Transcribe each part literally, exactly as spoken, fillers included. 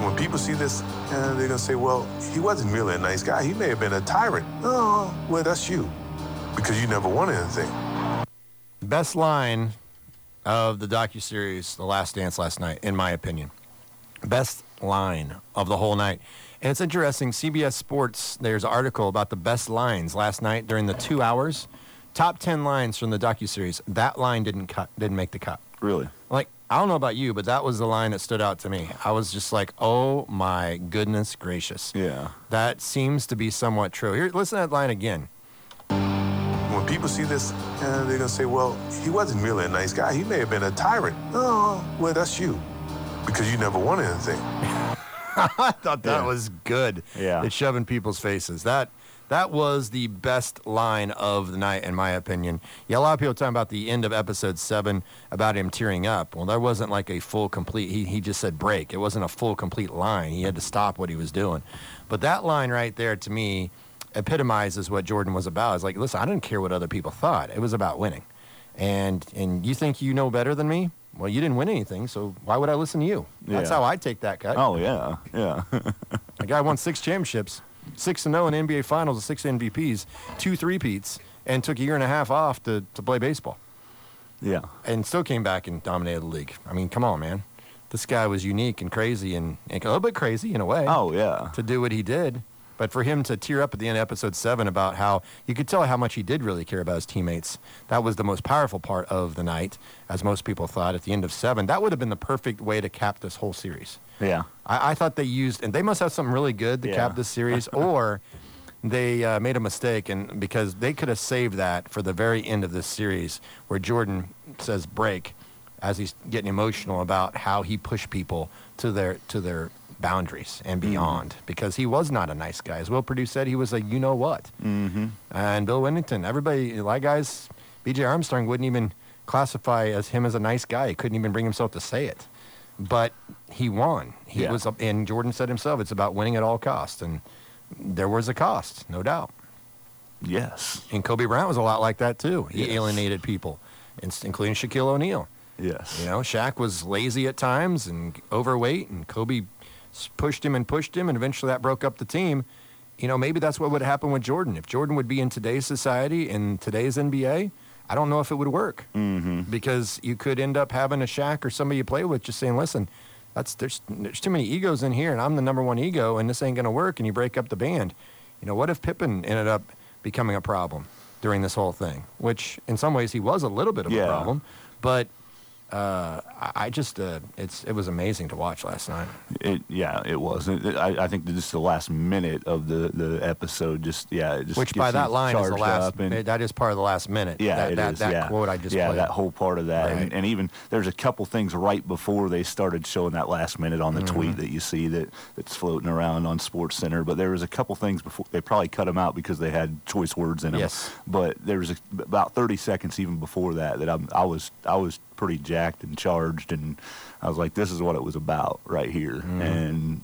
when people see this, uh, they're going to say, well, he wasn't really a nice guy. He may have been a tyrant. Oh, well, that's you, because you never won anything. Best line of the docuseries The Last Dance last night, in my opinion. Best line of the whole night. And it's interesting, C B S Sports, there's an article about the best lines last night during the two hours. Top ten lines from the docuseries. That line didn't cut, didn't make the cut. Really? Like, I don't know about you, but that was the line that stood out to me. I was just like, oh my goodness gracious. Yeah. That seems to be somewhat true. Here, listen to that line again. When people see this, uh, they're going to say, well, he wasn't really a nice guy. He may have been a tyrant. Oh, well, that's you, because you never won anything. I thought that Yeah. was good. Yeah. It's shoving people's faces. That that was the best line of the night, in my opinion. Yeah, a lot of people talking about the end of episode seven about him tearing up. Well, there wasn't like a full, complete, he, he just said break. It wasn't a full, complete line. He had to stop what he was doing. But that line right there, to me, epitomizes what Jordan was about. It's like, listen, I didn't care what other people thought. It was about winning. And and you think you know better than me? Well, you didn't win anything, so why would I listen to you? That's Yeah. how I take that cut. Oh, yeah, yeah. The guy won six championships, six and zero in N B A Finals, and six M V Ps, two three-peats, and took a year and a half off to, to play baseball, Yeah. and still came back and dominated the league. I mean, come on, man. This guy was unique and crazy, and, and a little bit crazy in a way. Oh, yeah. To do what he did. But for him to tear up at the end of episode seven about how you could tell how much he did really care about his teammates. That was the most powerful part of the night, as most people thought at the end of seven. That would have been the perfect way to cap this whole series. Yeah. I, I thought they used, and they must have something really good to Yeah. cap this series, or they uh, made a mistake, and because they could have saved that for the very end of this series, where Jordan says break, as he's getting emotional about how he pushed people to their to their boundaries and beyond, mm-hmm. because he was not a nice guy. As Will Perdue said, he was a you know what. Mm-hmm. And Bill Winnington, everybody, a lot of guys, B J Armstrong wouldn't even classify as him as a nice guy. He couldn't even bring himself to say it. But he won. He Yeah. was, and Jordan said himself, it's about winning at all costs. And there was a cost, no doubt. Yes. And Kobe Bryant was a lot like that too. He Yes. alienated people, including Shaquille O'Neal. Yes. You know, Shaq was lazy at times and overweight, and Kobe pushed him and pushed him, and eventually that broke up the team. You know, maybe that's what would happen with Jordan. If Jordan would be in today's society, in today's N B A, I don't know if it would work. Mm-hmm. Because you could end up having a Shaq or somebody you play with just saying, listen, that's there's there's too many egos in here, and I'm the number one ego, and this ain't going to work, and you break up the band. You know, what if Pippen ended up becoming a problem during this whole thing? Which, in some ways, he was a little bit of Yeah. a problem, but uh, I, I just, uh, it's it was amazing to watch last night. It, yeah, it was. It, I, I think that just the last minute of the, the episode, just yeah, it just Which gets by you that line is the charged last. up and- That is part of the last minute. Yeah, that, it that, is, that yeah. quote I just yeah, played. that whole part of that, Right. and, and even there's a couple things right before they started showing that last minute on the Mm-hmm. tweet that you see that that's floating around on Sports Center. But there was a couple things before they probably cut them out because they had choice words in them. Yes. But there was a, about thirty seconds even before that that I'm, I was I was pretty jacked and charged, and I was like, this is what it was about right here. Mm-hmm. And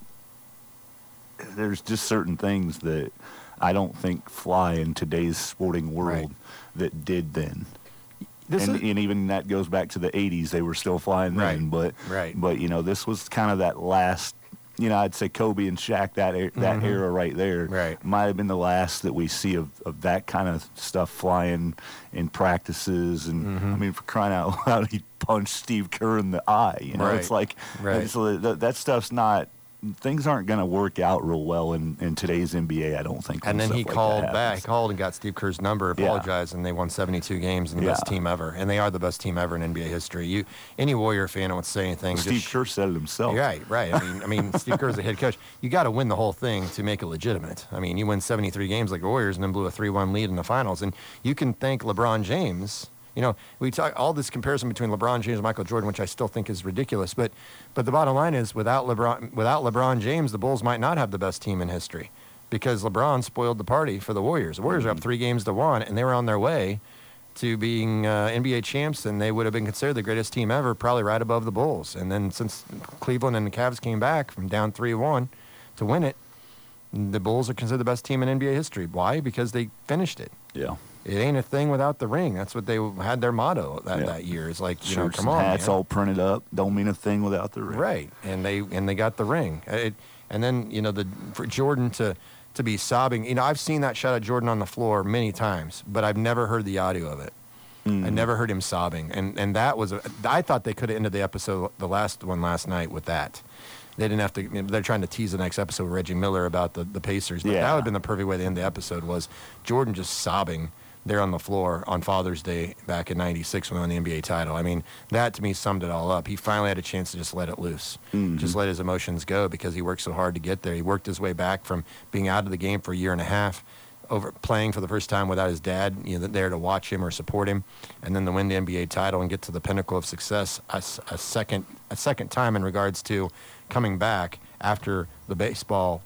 there's just certain things that I don't think fly in today's sporting world Right. that did then. This and, is, and even that goes back to the eighties. They were still flying then, Right. but Right. but you know, this was kind of that last. You know, I'd say Kobe and Shaq, that er- that Mhm. era right there, Right. might have been the last that we see of, of that kind of stuff flying in practices. And Mhm. I mean, for crying out loud, he punched Steve Kerr in the eye. You know, Right. it's like Right. so that, that stuff's not. Things aren't going to work out real well in, in today's N B A, I don't think. and when then he stuff like called that back. He happens. called and got Steve Kerr's number, Yeah. apologized, and they won seventy-two games and the best Yeah. team ever. And they are the best team ever in N B A history. You, any Warrior fan who would say anything, Steve just, Kerr said it himself. Right, right. I mean, I mean, Steve Kerr's the head coach. You got to win the whole thing to make it legitimate. I mean, you win seventy-three games like the Warriors and then blew a three one lead in the finals. And you can thank LeBron James. You know, we talk all this comparison between LeBron James and Michael Jordan, which I still think is ridiculous. But, but the bottom line is, without LeBron, without LeBron James, the Bulls might not have the best team in history, because LeBron spoiled the party for the Warriors. The Warriors are up three games to one, and they were on their way to being uh, N B A champs, and they would have been considered the greatest team ever, probably right above the Bulls. And then since Cleveland and the Cavs came back from down three one to win it, the Bulls are considered the best team in N B A history. Why? Because they finished it. Yeah. it ain't a thing without the ring. That's what they had their motto that, Yeah. that year. It's like, you Shirts know, come and on, hats man. all printed up. Don't mean a thing without the ring. Right, and they and they got the ring. It, and then you know the for Jordan to to be sobbing. You know, I've seen that shot of Jordan on the floor many times, but I've never heard the audio of it. Mm. I never heard him sobbing, and and that was a, I thought they could have ended the episode, the last one last night, with that. They didn't have to. You know, they're trying to tease the next episode with Reggie Miller about the, the Pacers, but Yeah. that would have been the perfect way to end the episode, was Jordan just sobbing there on the floor on Father's Day back in ninety-six when they won the N B A title. I mean, that to me summed it all up. He finally had a chance to just let it loose, Mhm. just let his emotions go, because he worked so hard to get there. He worked his way back from being out of the game for a year and a half, over playing for the first time without his dad, you know, there to watch him or support him, and then to win the N B A title and get to the pinnacle of success a, s- a second a second time in regards to coming back after the baseball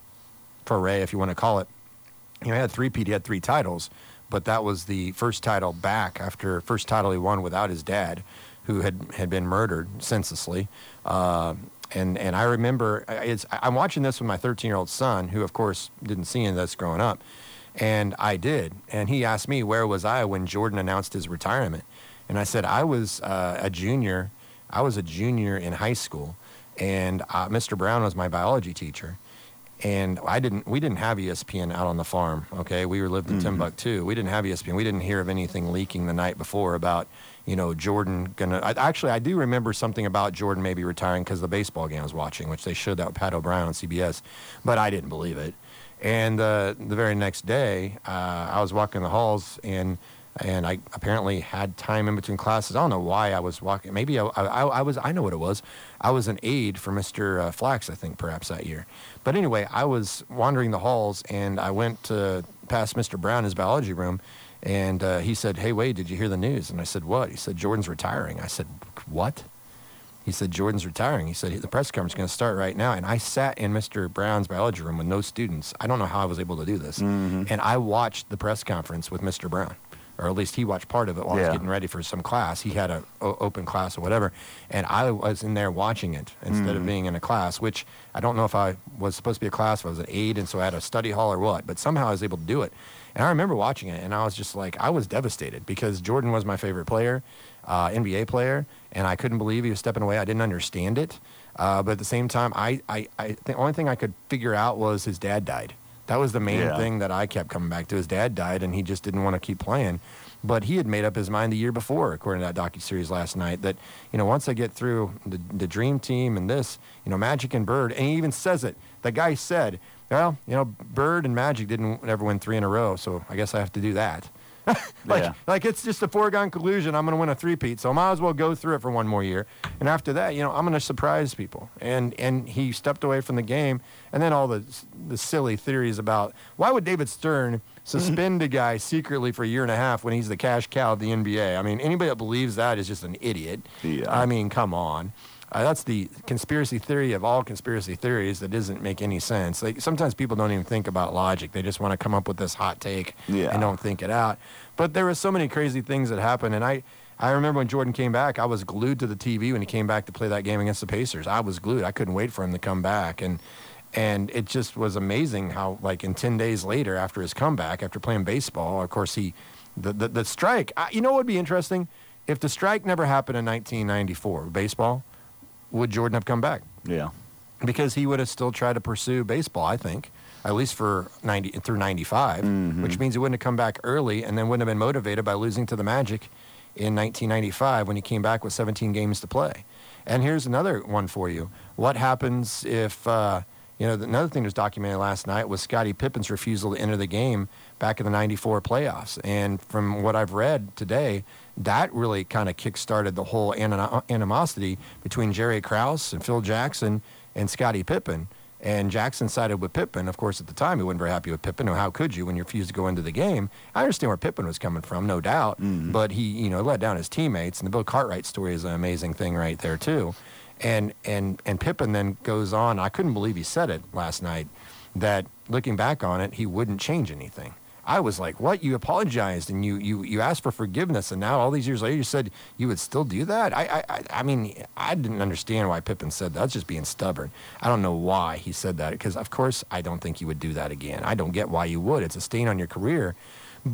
foray, if you want to call it. You know, he had three-peat, he had three titles, but that was the first title back after first title he won without his dad, who had, had been murdered senselessly. Uh, and and I remember, I- it's, I'm watching this with my thirteen-year-old son, who of course didn't see any of this growing up, and I did. And he asked me, where was I when Jordan announced his retirement? And I said, I was uh, a junior. I was a junior in high school, and uh, Mister Brown was my biology teacher. And I didn't. We didn't have E S P N out on the farm. Okay, we were lived in Mhm. Timbuktu. We didn't have E S P N. We didn't hear of anything leaking the night before about, you know, Jordan gonna. I, actually, I do remember something about Jordan maybe retiring because the baseball game I was watching, which they showed that with Pat O'Brien on C B S, but I didn't believe it. And uh, the very next day, uh, I was walking the halls, and and I apparently had time in between classes. I don't know why I was walking. Maybe I, I, I was. I know what it was. I was an aide for Mister Uh, Flax, I think, perhaps that year. But anyway, I was wandering the halls, and I went to past Mister Brown, his biology room, and uh, he said, "Hey, Wade, did you hear the news?" And I said, "What?" He said, "Jordan's retiring." I said, "What?" He said, "Jordan's retiring." He said, "The press conference is going to start right now." And I sat in Mister Brown's biology room with no students. I don't know how I was able to do this. Mhm. And I watched the press conference with Mister Brown, or at least he watched part of it while I Yeah. was getting ready for some class. He had an open class or whatever, and I was in there watching it instead of Mhm. being in a class, which I don't know if I was supposed to be a class, if I was an aide, and so I had a study hall or what, but somehow I was able to do it. And I remember watching it, and I was just like, I was devastated, because Jordan was my favorite player, uh, N B A player, and I couldn't believe he was stepping away. I didn't understand it, uh, but at the same time, I, I, I the only thing I could figure out was his dad died. That was the main Yeah. thing that I kept coming back to. His dad died, and he just didn't want to keep playing. But he had made up his mind the year before, according to that docuseries last night, that, you know, once I get through the, the Dream Team and this, you know, Magic and Bird, and he even says it. The guy said, well, you know, Bird and Magic didn't ever win three in a row, so I guess I have to do that. like, Yeah. like it's just a foregone conclusion. I'm going to win a three-peat, so I might as well go through it for one more year. And after that, you know, I'm going to surprise people. And and he stepped away from the game. And then all the the silly theories about, why would David Stern suspend a guy secretly for a year and a half when he's the cash cow of the N B A? I mean, anybody that believes that is just an idiot. Yeah. I mean, come on. Uh, that's the conspiracy theory of all conspiracy theories that doesn't make any sense. Like, sometimes people don't even think about logic. They just want to come up with this hot take Yeah. and don't think it out. But there were so many crazy things that happened. And I, I remember when Jordan came back, I was glued to the T V when he came back to play that game against the Pacers. I was glued. I couldn't wait for him to come back. And and it just was amazing how, like, in ten days later after his comeback, after playing baseball, of course, he, the, the, the strike, I, you know what would be interesting? If the strike never happened in nineteen ninety-four, baseball, would Jordan have come back? Yeah. Because he would have still tried to pursue baseball, I think, at least for ninety through ninety-five, Mhm. which means he wouldn't have come back early and then wouldn't have been motivated by losing to the Magic in nineteen ninety-five when he came back with seventeen games to play. And here's another one for you. What happens if, uh, you know, another thing that was documented last night was Scottie Pippen's refusal to enter the game back in the ninety-four playoffs. And from what I've read today, that really kind of kick-started the whole anim- animosity between Jerry Krause and Phil Jackson and Scottie Pippen. And Jackson sided with Pippen. Of course, at the time, he wasn't very happy with Pippen. Or how could you when you refused to go into the game? I understand where Pippen was coming from, no doubt. Mhm. But he, you know, let down his teammates. And the Bill Cartwright story is an amazing thing right there, too. And and and Pippen then goes on. I couldn't believe he said it last night, that looking back on it, he wouldn't change anything. I was like, what? You apologized and you, you, you asked for forgiveness, and now all these years later you said you would still do that? I, I, I mean, I didn't understand why Pippen said that. That's just being stubborn. I don't know why he said that, because, of course, I don't think he would do that again. I don't get why you would. It's a stain on your career. But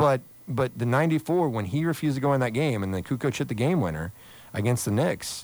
but the ninety-four, when he refused to go in that game and then Kukoc hit the game winner against the Knicks,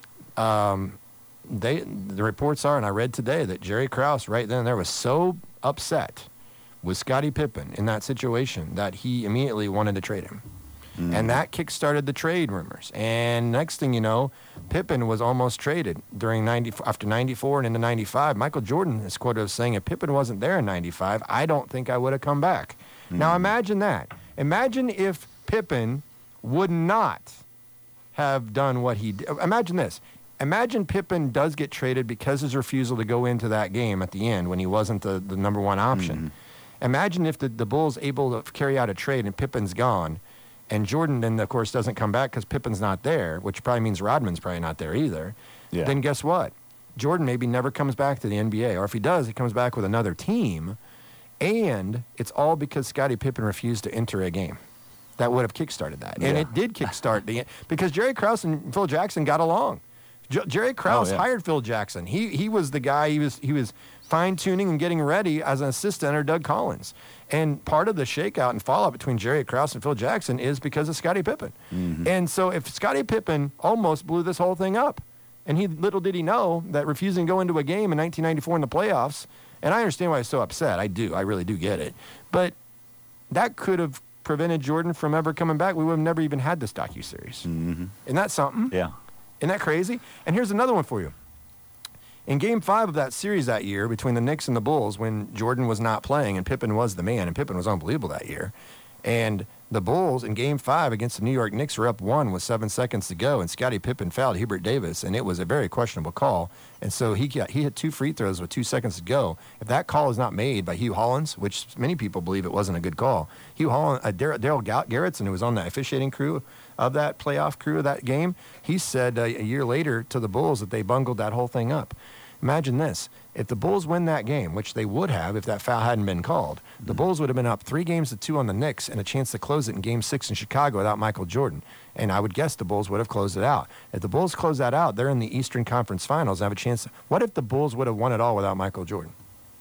um, they the reports are, and I read today, that Jerry Krause right then and there was so upset with Scottie Pippen in that situation that he immediately wanted to trade him. Mm. And that kick-started the trade rumors. And next thing you know, Pippen was almost traded during ninety after ninety-four and into ninety-five. Michael Jordan is quoted as saying, if Pippen wasn't there in ninety-five, I don't think I would have come back. Mm. Now imagine that. Imagine if Pippen would not have done what he did. Imagine this. Imagine Pippen does get traded because his refusal to go into that game at the end when he wasn't the, the number one option. Mm. Imagine if the, the Bulls able to carry out a trade and Pippen's gone, and Jordan then, of course, doesn't come back because Pippen's not there, which probably means Rodman's probably not there either. Yeah. Then guess what? Jordan maybe never comes back to the N B A. Or if he does, he comes back with another team. And it's all because Scottie Pippen refused to enter a game. That would have kickstarted that. Yeah. And it did kickstart the because Jerry Krause and Phil Jackson got along. J- Jerry Krause oh, yeah. hired Phil Jackson. He he was the guy, he was he was fine-tuning and getting ready as an assistant under Doug Collins. And part of the shakeout and fallout between Jerry Krause and Phil Jackson is because of Scottie Pippen. Mm-hmm. And so if Scottie Pippen almost blew this whole thing up, and he little did he know that refusing to go into a game in nineteen ninety-four in the playoffs, and I understand why he's so upset. I do. I really do get it. But that could have prevented Jordan from ever coming back. We would have never even had this docuseries. Mm-hmm. Isn't that something? Yeah. Isn't that crazy? And here's another one for you. In game five of that series that year between the Knicks and the Bulls, when Jordan was not playing and Pippen was the man, and Pippen was unbelievable that year, and the Bulls in game five against the New York Knicks were up one with seven seconds to go, and Scottie Pippen fouled Hubert Davis, and it was a very questionable call. And so he got, he hit two free throws with two seconds to go. If that call is not made by Hugh Hollins, which many people believe it wasn't a good call, Hugh Hollins, uh, Daryl Garrettson, who was on the officiating crew of that playoff crew of that game, he said uh, a year later to the Bulls that they bungled that whole thing up. Imagine this. If the Bulls win that game, which they would have if that foul hadn't been called, the Bulls would have been up three games to two on the Knicks and a chance to close it in game six in Chicago without Michael Jordan. And I would guess the Bulls would have closed it out. If the Bulls close that out, they're in the Eastern Conference Finals and have a chance. To, what if the Bulls would have won it all without Michael Jordan?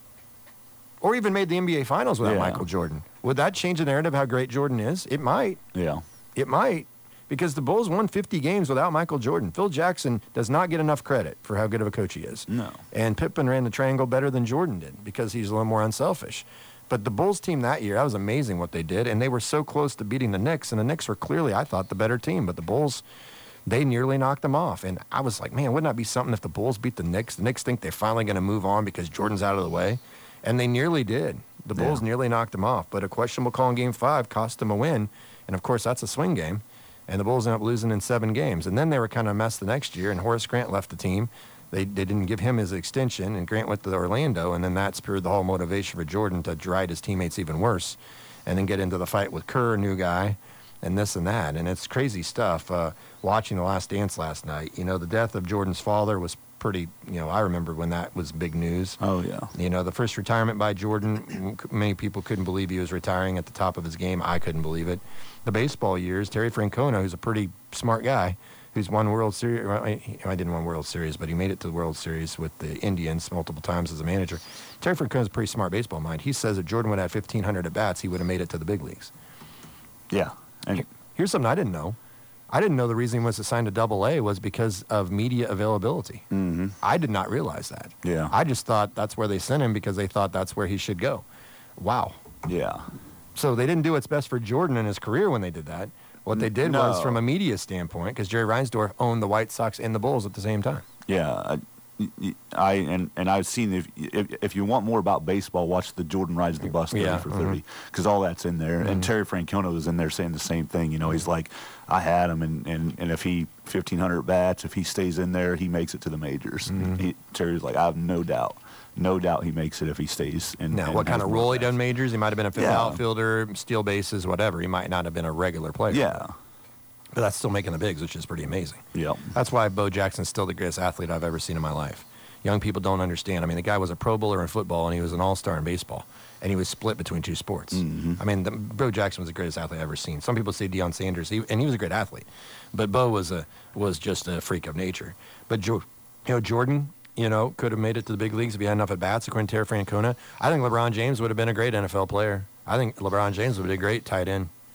Or even made the N B A Finals without yeah. Michael Jordan? Would that change the narrative how great Jordan is? It might. Yeah. It might. Because the Bulls won fifty games without Michael Jordan. Phil Jackson does not get enough credit for how good of a coach he is. No. And Pippen ran the triangle better than Jordan did because he's a little more unselfish. But the Bulls team that year, that was amazing what they did. And they were so close to beating the Knicks. And the Knicks were clearly, I thought, the better team. But the Bulls, they nearly knocked them off. And I was like, man, wouldn't that be something if the Bulls beat the Knicks? The Knicks think they're finally going to move on because Jordan's out of the way. And they nearly did. The Bulls yeah. nearly knocked them off. But a questionable call in game five cost them a win. And, of course, that's a swing game. And the Bulls ended up losing in seven games. And then they were kind of a mess the next year, and Horace Grant left the team. They they didn't give him his extension, and Grant went to Orlando, and then that spurred the whole motivation for Jordan to ride his teammates even worse and then get into the fight with Kerr, a new guy, and this and that. And it's crazy stuff. Uh, watching The Last Dance last night, you know, the death of Jordan's father was pretty, you know, I remember when that was big news. Oh, yeah. You know, the first retirement by Jordan, many people couldn't believe he was retiring at the top of his game. I couldn't believe it. The baseball years, Terry Francona, who's a pretty smart guy, who's won World Series. Well, I didn't win World Series, but he made it to the World Series with the Indians multiple times as a manager. Terry Francona's a pretty smart baseball mind. He says if Jordan would have fifteen hundred at-bats, he would have made it to the big leagues. Yeah. And here's something I didn't know. I didn't know the reason he was assigned to Double A was because of media availability. Mm-hmm. I did not realize that. Yeah. I just thought that's where they sent him because they thought that's where he should go. Wow. Yeah. So they didn't do what's best for Jordan in his career when they did that. What they did no. was from a media standpoint, because Jerry Reinsdorf owned the White Sox and the Bulls at the same time. Yeah. I, I and, and I've seen, if, if if you want more about baseball, watch the Jordan Rides the Bus thirty yeah, for thirty, because mm-hmm. all that's in there. Mm-hmm. And Terry Francona was in there saying the same thing. You know, he's like, I had him, and, and, and if he, fifteen hundred bats, if he stays in there, he makes it to the majors. Mm-hmm. He, Terry's like, I have no doubt. No doubt he makes it if he stays. In, now, and what kind of role he done majors? He might have been a field yeah. outfielder, steal bases, whatever. He might not have been a regular player. Yeah. But that's still making the bigs, which is pretty amazing. Yeah. That's why Bo Jackson's still the greatest athlete I've ever seen in my life. Young people don't understand. I mean, the guy was a Pro Bowler in football, and he was an all-star in baseball. And he was split between two sports. Mm-hmm. I mean, the, Bo Jackson was the greatest athlete I've ever seen. Some people say Deion Sanders, he, and he was a great athlete. But Bo was a was just a freak of nature. But, you know, Jordan, you know, could have made it to the big leagues if he had enough at-bats, according to Terry Francona. I think LeBron James would have been a great N F L player. I think LeBron James would have been a great tight end.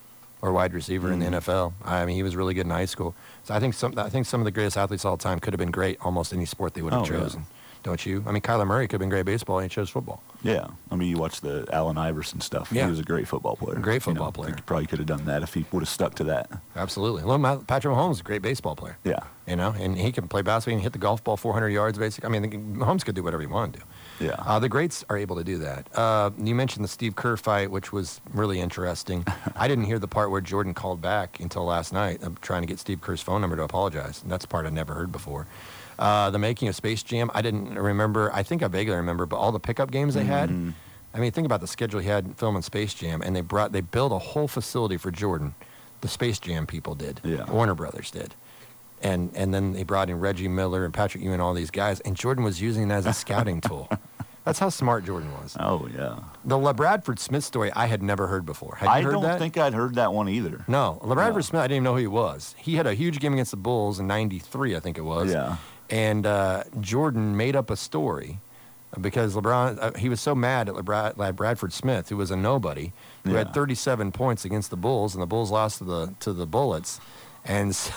or wide receiver mm-hmm. in the N F L. I mean, he was really good in high school. So I think some I think some of the greatest athletes of all time could have been great almost any sport they would have oh, chosen. Yeah. Don't you? I mean, Kyler Murray could have been great at baseball, and he chose football. Yeah. I mean, you watch the Allen Iverson stuff. Yeah. He was a great football player. Great football you know, player. He probably could have done that if he would have stuck to that. Absolutely. Well, Patrick Mahomes is a great baseball player. Yeah. You know, and he can play basketball and hit the golf ball four hundred yards, basically. I mean, Mahomes could do whatever he wanted to. Yeah. Uh, the greats are able to do that. Uh, you mentioned the Steve Kerr fight, which was really interesting. I didn't hear the part where Jordan called back until last night. I'm trying to get Steve Kerr's phone number to apologize. And that's the part I'd never heard before. Uh, the making of Space Jam, I didn't remember. I think I vaguely remember, but all the pickup games they had. Mm-hmm. I mean, think about the schedule he had filming Space Jam, and they brought they built a whole facility for Jordan. The Space Jam people did. Yeah. Warner Brothers did. And and then they brought in Reggie Miller and Patrick Ewing and all these guys, and Jordan was using it as a scouting tool. That's how smart Jordan was. Oh, yeah. The LaBradford Smith story I had never heard before. Had you I heard don't that? think I'd heard that one either. No. LaBradford no. Smith, I didn't even know who he was. He had a huge game against the Bulls in ninety-three, I think it was. Yeah. And uh, Jordan made up a story because LeBron, uh, he was so mad at LeBra- Bradford Smith, who was a nobody, who yeah. had thirty-seven points against the Bulls, and the Bulls lost to the to the Bullets. And so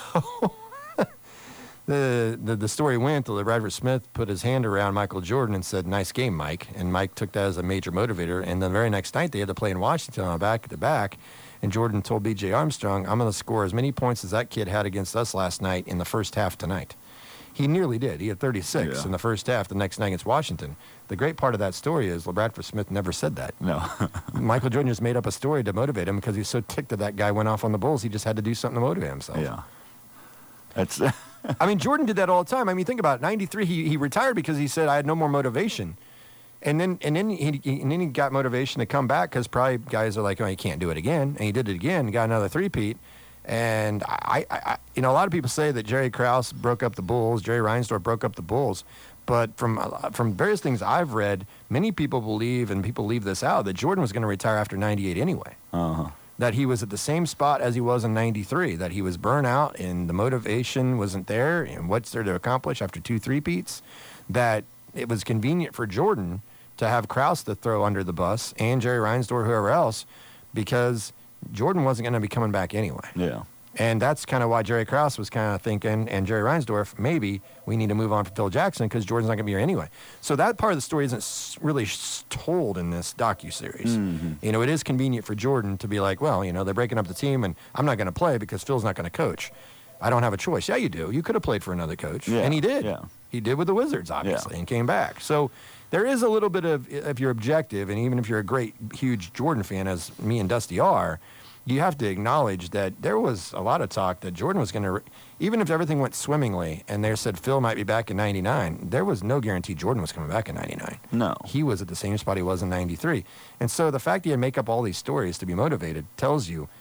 the, the the story went that Bradford Smith put his hand around Michael Jordan and said, "Nice game, Mike." And Mike took that as a major motivator. And the very next night, they had to play in Washington on back to back. And Jordan told B J Armstrong, "I'm going to score as many points as that kid had against us last night in the first half tonight." He nearly did. He had thirty-six yeah. in the first half the next night against Washington. The great part of that story is LeBradford Smith never said that. No. Michael Jordan just made up a story to motivate him because he was so ticked that that guy went off on the Bulls. He just had to do something to motivate himself. Yeah. That's. I mean, Jordan did that all the time. I mean, think about it. ninety-three, he, he retired because he said, I had no more motivation. And then and then he, he, and then he got motivation to come back because probably guys are like, oh, he can't do it again. And he did it again and got another three-peat. And, I, I, I, you know, a lot of people say that Jerry Krause broke up the Bulls, Jerry Reinsdorf broke up the Bulls. But from from various things I've read, many people believe, and people leave this out, that Jordan was going to retire after ninety-eight anyway. Uh-huh. That he was at the same spot as he was in ninety-three, that he was burnt out and the motivation wasn't there. And what's there to accomplish after two three-peats? That it was convenient for Jordan to have Krause to throw under the bus and Jerry Reinsdorf, whoever else, because Jordan wasn't going to be coming back anyway. Yeah. And that's kind of why Jerry Krause was kind of thinking, and Jerry Reinsdorf, maybe we need to move on from Phil Jackson because Jordan's not going to be here anyway. So that part of the story isn't really told in this docuseries. Mm-hmm. You know, it is convenient for Jordan to be like, well, you know, they're breaking up the team, and I'm not going to play because Phil's not going to coach. I don't have a choice. Yeah, you do. You could have played for another coach. Yeah. And he did. Yeah. He did with the Wizards, obviously, yeah. and came back. So there is a little bit of, if you're objective, and even if you're a great, huge Jordan fan, as me and Dusty are, you have to acknowledge that there was a lot of talk that Jordan was going to, even if everything went swimmingly and they said Phil might be back in ninety-nine, there was no guarantee Jordan was coming back in ninety-nine. No. He was at the same spot he was in ninety-three. And so the fact that he had to make up all these stories to be motivated tells you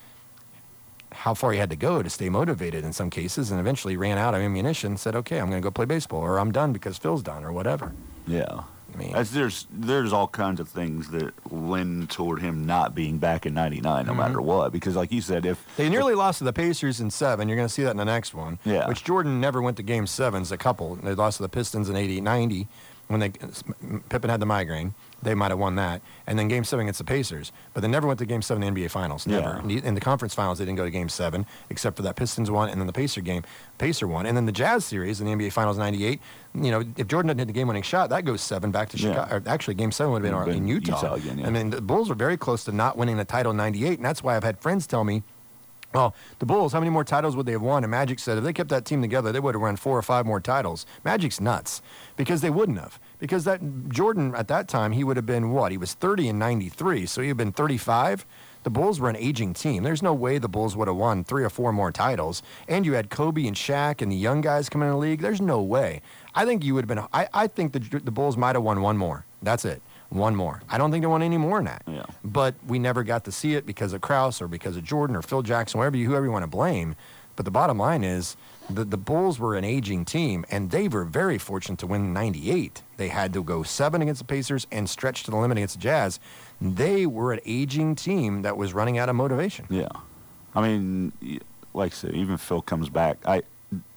how far he had to go to stay motivated in some cases, and eventually ran out of ammunition and said, okay, I'm going to go play baseball, or I'm done because Phil's done, or whatever. Yeah. I mean, As there's there's all kinds of things that lend toward him not being back in ninety-nine, no mm-hmm. matter what. Because, like you said, if they nearly if, lost to the Pacers in seven, you're going to see that in the next one. Yeah. Which Jordan never went to game sevens. A couple. They lost to the Pistons in eighty-eight ninety when they Pippen had the migraine. They might have won that. And then game seven against the Pacers. But they never went to game seven in the N B A Finals. Never. Yeah. In the conference finals, they didn't go to game seven, except for that Pistons one, and then the Pacer game, Pacer one. And then the Jazz series in the N B A Finals ninety-eight, you know, if Jordan doesn't hit the game-winning shot, that goes seven back to Chicago. Yeah. Or actually, game seven would have been, been in Utah. Utah again, yeah. I mean, the Bulls were very close to not winning the title in ninety-eight, and that's why I've had friends tell me, well, the Bulls, how many more titles would they have won? And Magic said if they kept that team together, they would have won four or five more titles. Magic's nuts because they wouldn't have. Because that Jordan, at that time, he would have been what? He was thirty in ninety-three, so he would have been thirty-five. The Bulls were an aging team. There's no way the Bulls would have won three or four more titles. And you had Kobe and Shaq and the young guys coming in the league. There's no way. I think you would have been – I I think the, the Bulls might have won one more. That's it. One more. I don't think they won any more than that. Yeah. But we never got to see it because of Krause or because of Jordan or Phil Jackson, whatever you, whoever you want to blame. But the bottom line is the, the Bulls were an aging team, and they were very fortunate to win ninety-eight. They had to go seven against the Pacers and stretch to the limit against the Jazz. They were an aging team that was running out of motivation. Yeah. I mean, like I said, even if Phil comes back, I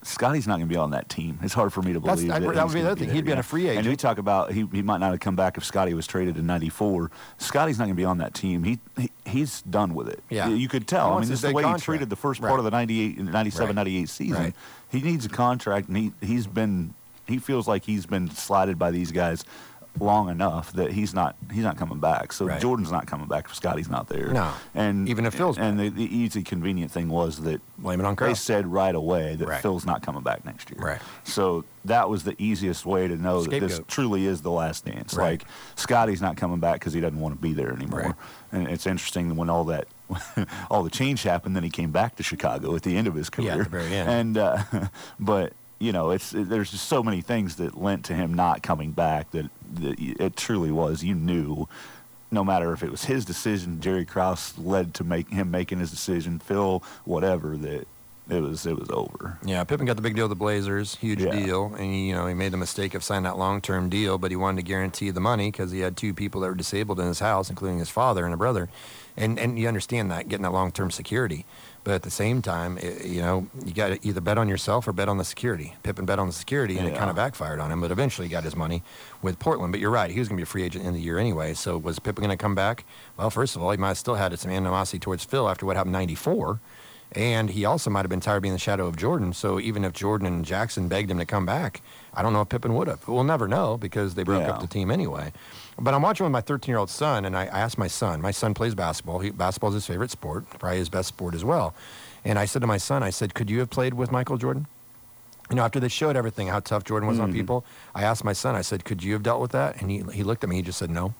Scotty's not going to be on that team. It's hard for me to That's, believe I, that. that would be the he's other gonna thing. be He'd there, been yeah. a free agent. And we talk about he, he might not have come back if Scotty was traded in ninety-four. Scotty's not going to be on that team. He, he He's done with it. Yeah. You could He tell. I wants mean, his this is the big way contract. he treated the first Right. part of the ninety-eight, ninety-seven, Right. ninety-eight season. Right. He needs a contract, and he, he's been he feels like he's been slighted by these guys long enough that he's not he's not coming back. So Right. Jordan's not coming back if Scotty's not there. No. And Even if Phil's and the, the easy convenient thing was that Blame it on they Krause. said right away that Right. Phil's not coming back next year. Right. So that was the easiest way to know that this Scapegoat. truly is the last dance. Right. Like Scotty's not coming back because he doesn't want to be there anymore. Right. And it's interesting when all that, all the change happened, then he came back to Chicago at the end of his career. Yeah, at the very end. And uh, but you know, it's it, there's just so many things that lent to him not coming back that, that it truly was. You knew. No matter if it was his decision, Jerry Krause led to make him making his decision, Phil, whatever, that it was it was over. Yeah, Pippen got the big deal with the Blazers, huge Yeah. deal, and he, you know, he made the mistake of signing that long-term deal, but he wanted to guarantee the money because he had two people that were disabled in his house, including his father and a brother, and and you understand that, getting that long-term security, but at the same time, it, you know, you got to either bet on yourself or bet on the security. Pippen bet on the security, and it Yeah. kind of backfired on him, but eventually he got his money with Portland. But you're right, he was going to be a free agent in the year anyway. So was Pippen going to come back? Well, first of all, he might have still had some animosity towards Phil after what happened in ninety-four. And he also might have been tired of being in the shadow of Jordan. So even if Jordan and Jackson begged him to come back, I don't know if Pippen would have. We'll never know because they broke Yeah. up the team anyway. But I'm watching with my thirteen-year-old son, and I, I asked my son. My son plays basketball. He, basketball is his favorite sport, probably his best sport as well. And I said to my son, I said, could you have played with Michael Jordan? You know, after they showed everything, how tough Jordan was on Mhm. people, I asked my son, I said, could you have dealt with that? And he, he looked at me, he just said, no.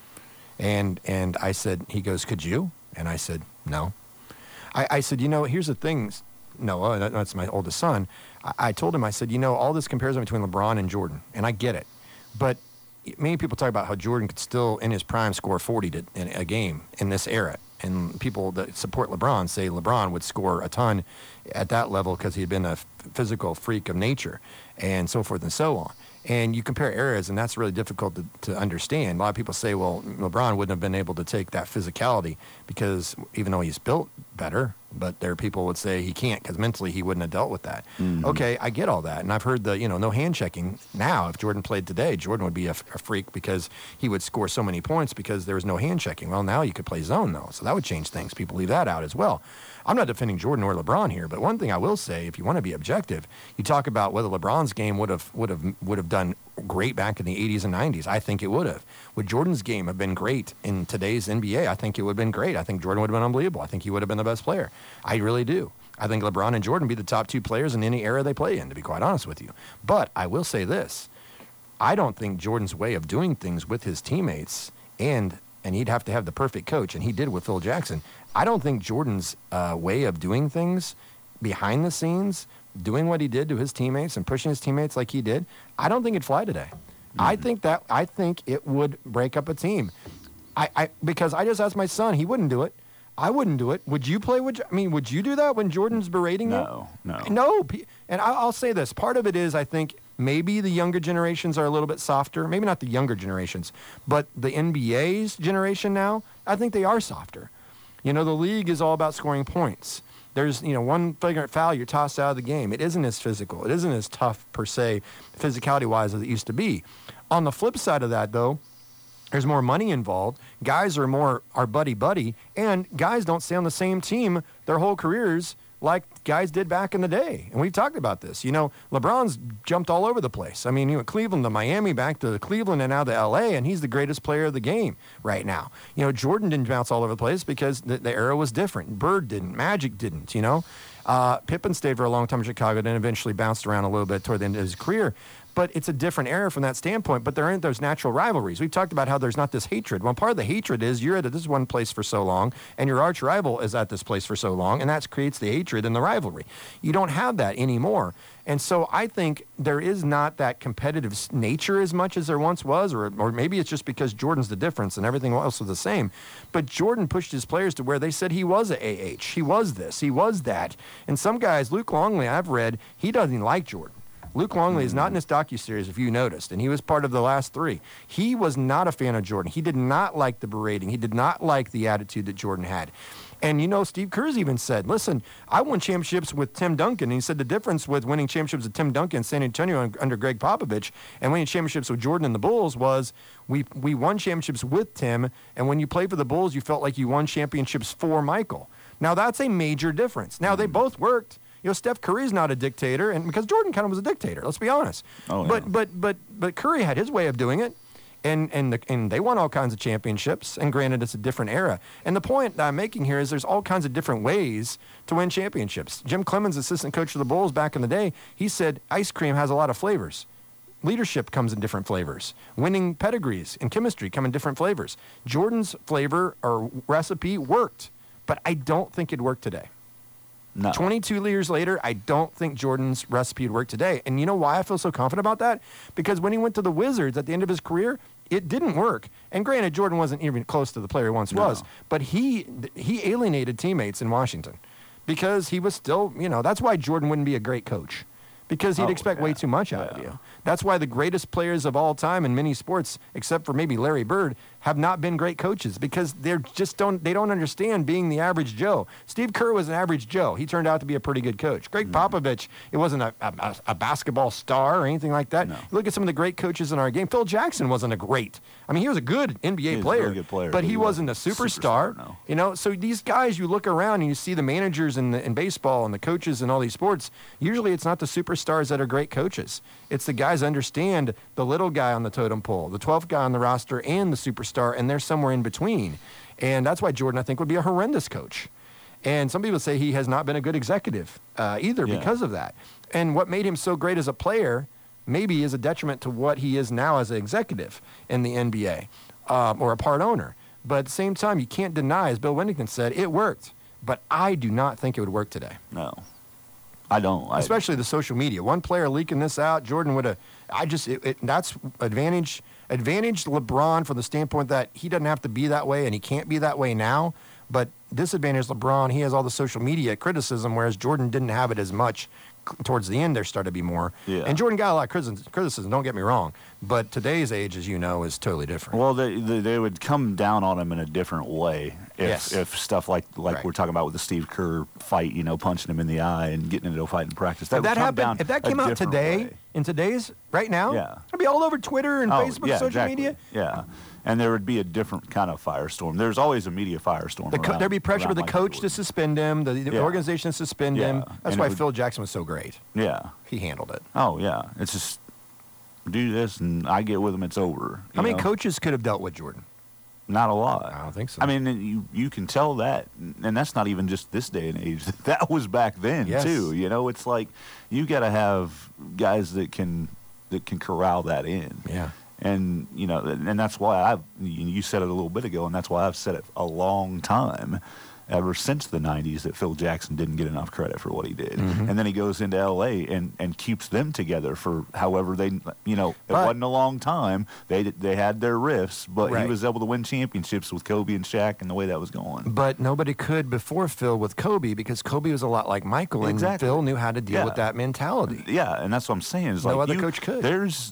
And, and I said, he goes, could you? And I said, no. I, I said, you know, here's the thing, Noah, that, that's my oldest son. I, I told him, I said, you know, all this comparison between LeBron and Jordan, and I get it, but many people talk about how Jordan could still, in his prime, score forty to, in a game in this era. And people that support LeBron say LeBron would score a ton at that level because he'd been a f- physical freak of nature and so forth and so on. And you compare eras, and that's really difficult to, to understand. A lot of people say, well, LeBron wouldn't have been able to take that physicality because even though he's built better, but there are people would say he can't because mentally he wouldn't have dealt with that. Mhm. Okay, I get all that. And I've heard the, you know, no hand checking. Now, if Jordan played today, Jordan would be a, f- a freak because he would score so many points because there was no hand checking. Well, now you could play zone, though. So that would change things. People leave that out as well. I'm not defending Jordan or LeBron here, but one thing I will say, if you want to be objective, you talk about whether LeBron's game would have would have would have done great back in the eighties and nineties. I think it would have. Would Jordan's game have been great in today's N B A? I think it would have been great. I think Jordan would have been unbelievable. I think he would have been the best player. I really do. I think LeBron and Jordan be the top two players in any era they play in, to be quite honest with you. But I will say this. I don't think Jordan's way of doing things with his teammates, and and he'd have to have the perfect coach, and he did with Phil Jackson. I don't think Jordan's uh, way of doing things behind the scenes, doing what he did to his teammates and pushing his teammates like he did, I don't think it'd fly today. Mm-hmm. I think that I think it would break up a team. I, I because I just asked my son, he wouldn't do it. I wouldn't do it. Would you play with? I mean, would you do that when Jordan's berating you? No, no. No. pe- And I- I'll say this. Part of it is, I think, maybe the younger generations are a little bit softer. Maybe not the younger generations, but the N B A's generation now, I think they are softer. You know, the league is all about scoring points. There's, you know, one flagrant foul, you're tossed out of the game. It isn't as physical. It isn't as tough, per se, physicality-wise, as it used to be. On the flip side of that, though, there's more money involved. Guys are more are buddy-buddy, and guys don't stay on the same team their whole careers like guys did back in the day. And we've talked about this. You know, LeBron's jumped all over the place. I mean, he went Cleveland to Miami, back to Cleveland, and now to L A, and he's the greatest player of the game right now. You know, Jordan didn't bounce all over the place because the, the era was different. Bird didn't. Magic didn't, you know. Uh, Pippen stayed for a long time in Chicago, then eventually bounced around a little bit toward the end of his career. But it's a different era from that standpoint. But there aren't those natural rivalries. We've talked about how there's not this hatred. Well, part of the hatred is you're at this one place for so long, and your arch rival is at this place for so long, and that creates the hatred and the rivalry. You don't have that anymore. And so I think there is not that competitive s- nature as much as there once was, or, or maybe it's just because Jordan's the difference and everything else was the same. But Jordan pushed his players to where they said he was a AH. He was this. He was that. And some guys, Luke Longley, I've read, he doesn't like Jordan. Luke Longley is not in this docuseries, if you noticed, and he was part of the last three. He was not a fan of Jordan. He did not like the berating. He did not like the attitude that Jordan had. And, you know, Steve Kerr's even said, listen, I won championships with Tim Duncan. And he said the difference with winning championships with Tim Duncan in San Antonio under Greg Popovich and winning championships with Jordan and the Bulls was we we won championships with Tim. And when you played for the Bulls, you felt like you won championships for Michael. Now, that's a major difference. Now, they both worked. You know, Steph Curry's not a dictator, and because Jordan kind of was a dictator, let's be honest. Oh, yeah. But but but but Curry had his way of doing it. And and the, and they won all kinds of championships. And granted, it's a different era. And the point that I'm making here is there's all kinds of different ways to win championships. Jim Clemens, assistant coach of the Bulls back in the day, he said ice cream has a lot of flavors. Leadership comes in different flavors. Winning pedigrees and chemistry come in different flavors. Jordan's flavor or recipe worked, but I don't think it worked today. No. twenty-two years later, I don't think Jordan's recipe would work today. And you know why I feel so confident about that? Because when he went to the Wizards at the end of his career, it didn't work. And granted, Jordan wasn't even close to the player he once No. was. But he he alienated teammates in Washington because he was still, you know, that's why Jordan wouldn't be a great coach. Because he'd Oh, expect yeah. way too much out of Yeah. you. That's why the greatest players of all time in many sports, except for maybe Larry Bird, have not been great coaches because they're just don't they don't understand being the average Joe. Steve Kerr was an average Joe. He turned out to be a pretty good coach. Greg Popovich, it wasn't a, a, a basketball star or anything like that. No. Look at some of the great coaches in our game. Phil Jackson wasn't a great. I mean, he was a good N B A He was a player, really good player, but but he he wasn't a wasn't a superstar. superstar, no. You know, so these guys, you look around and you see the managers in, the, in baseball and the coaches in all these sports. Usually it's not the superstars that are great coaches. It's the guys that understand the little guy on the totem pole, the twelfth guy on the roster, and the superstar, and they're somewhere in between. And that's why Jordan, I think, would be a horrendous coach. And some people say he has not been a good executive uh, either Yeah. because of that. And what made him so great as a player maybe is a detriment to what he is now as an executive in the N B A um, or a part owner. But at the same time, you can't deny, as Bill Wennington said, it worked. But I do not think it would work today. No. I don't. I, Especially the social media. One player leaking this out, Jordan would have. I just it, it, that's advantage advantage LeBron from the standpoint that he doesn't have to be that way and he can't be that way now. But disadvantage LeBron, he has all the social media criticism, whereas Jordan didn't have it as much. Towards the end, there started to be more. Yeah. And Jordan got a lot of criticism, criticism, don't get me wrong. But today's age, as you know, is totally different. Well, they, they they would come down on him in a different way if Yes. if stuff like like Right. we're talking about with the Steve Kerr fight, you know, punching him in the eye and getting into a fight in practice. That if would that come happened, down if that a came out different today, way. in today's, right now, Yeah. it'd be all over Twitter and Oh, Facebook, yeah, social exactly. media. Yeah, and there would be a different kind of firestorm. There's always a media firestorm. The co- around- there'd be pressure for around the Michael coach to Jordan. suspend him, the, the Yeah. organization to suspend Yeah. him. That's And why it would- Phil Jackson was so great. Yeah. He handled it. Oh yeah. It's just do this and I get with him. It's over. How you many know? coaches could have dealt with Jordan? Not a lot. I don't think so. I mean, and you you can tell that, and that's not even just this day and age. That was back then Yes. too. You know, it's like you got to have guys that can that can corral that in. Yeah. And you know, and that's why I've you said it a little bit ago, and that's why I've said it a long time, ever since the nineties, that Phil Jackson didn't get enough credit for what he did. Mhm. And then he goes into L A and, and keeps them together for however they, you know, it But- wasn't a long time. They they had their rifts, but Right. he was able to win championships with Kobe and Shaq and the way that was going. But nobody could before Phil with Kobe because Kobe was a lot like Michael, and Exactly. Phil knew how to deal Yeah. with that mentality. Yeah, and that's what I'm saying. Is No like other you- coach could. There's,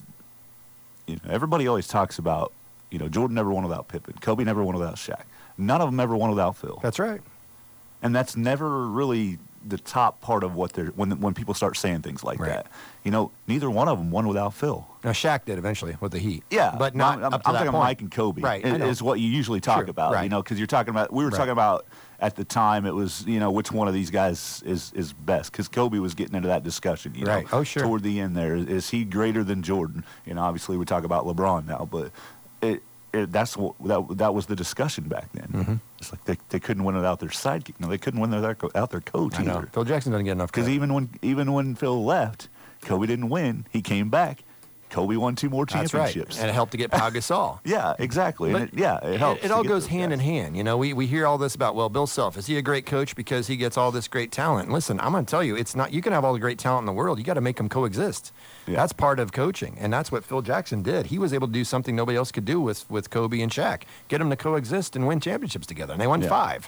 you know, everybody always talks about, you know, Jordan never won without Pippen. Kobe never won without Shaq. None of them ever won without Phil. That's right. And that's never really the top part of what they're when when people start saying things like Right. that. You know, neither one of them won without Phil. Now Shaq did eventually with the Heat. Yeah, but not I'm, up to I'm that talking point. Mike and Kobe. Right, I i- know. is what you usually talk Sure, about. right. You know, because you're talking about we were Right. talking about at the time it was you know which one of these guys is is best because Kobe was getting into that discussion. You Right. know, Oh, sure. Toward the end there, is he greater than Jordan? You know, obviously we talk about LeBron now, but it. It, that's what that, that was the discussion back then. Mhm. It's like they, they couldn't win without their sidekick. No, they couldn't win without, without their coach I know. either. Phil Jackson doesn't get enough Because credit. even when even when Phil left, Kobe didn't win. He came back. Kobe won two more That's right. championships. And it helped to get Pau Gasol. Yeah, exactly. But and it, yeah, it helps. It, to all get goes those hand guys. in hand. You know, we, we hear all this about, well, Bill Self, is he a great coach because he gets all this great talent? Listen, I'm going to tell you, it's not, you can have all the great talent in the world. You got to make them coexist. Yeah. That's part of coaching. And that's what Phil Jackson did. He was able to do something nobody else could do with, with Kobe and Shaq, get them to coexist and win championships together. And they won Yeah. five.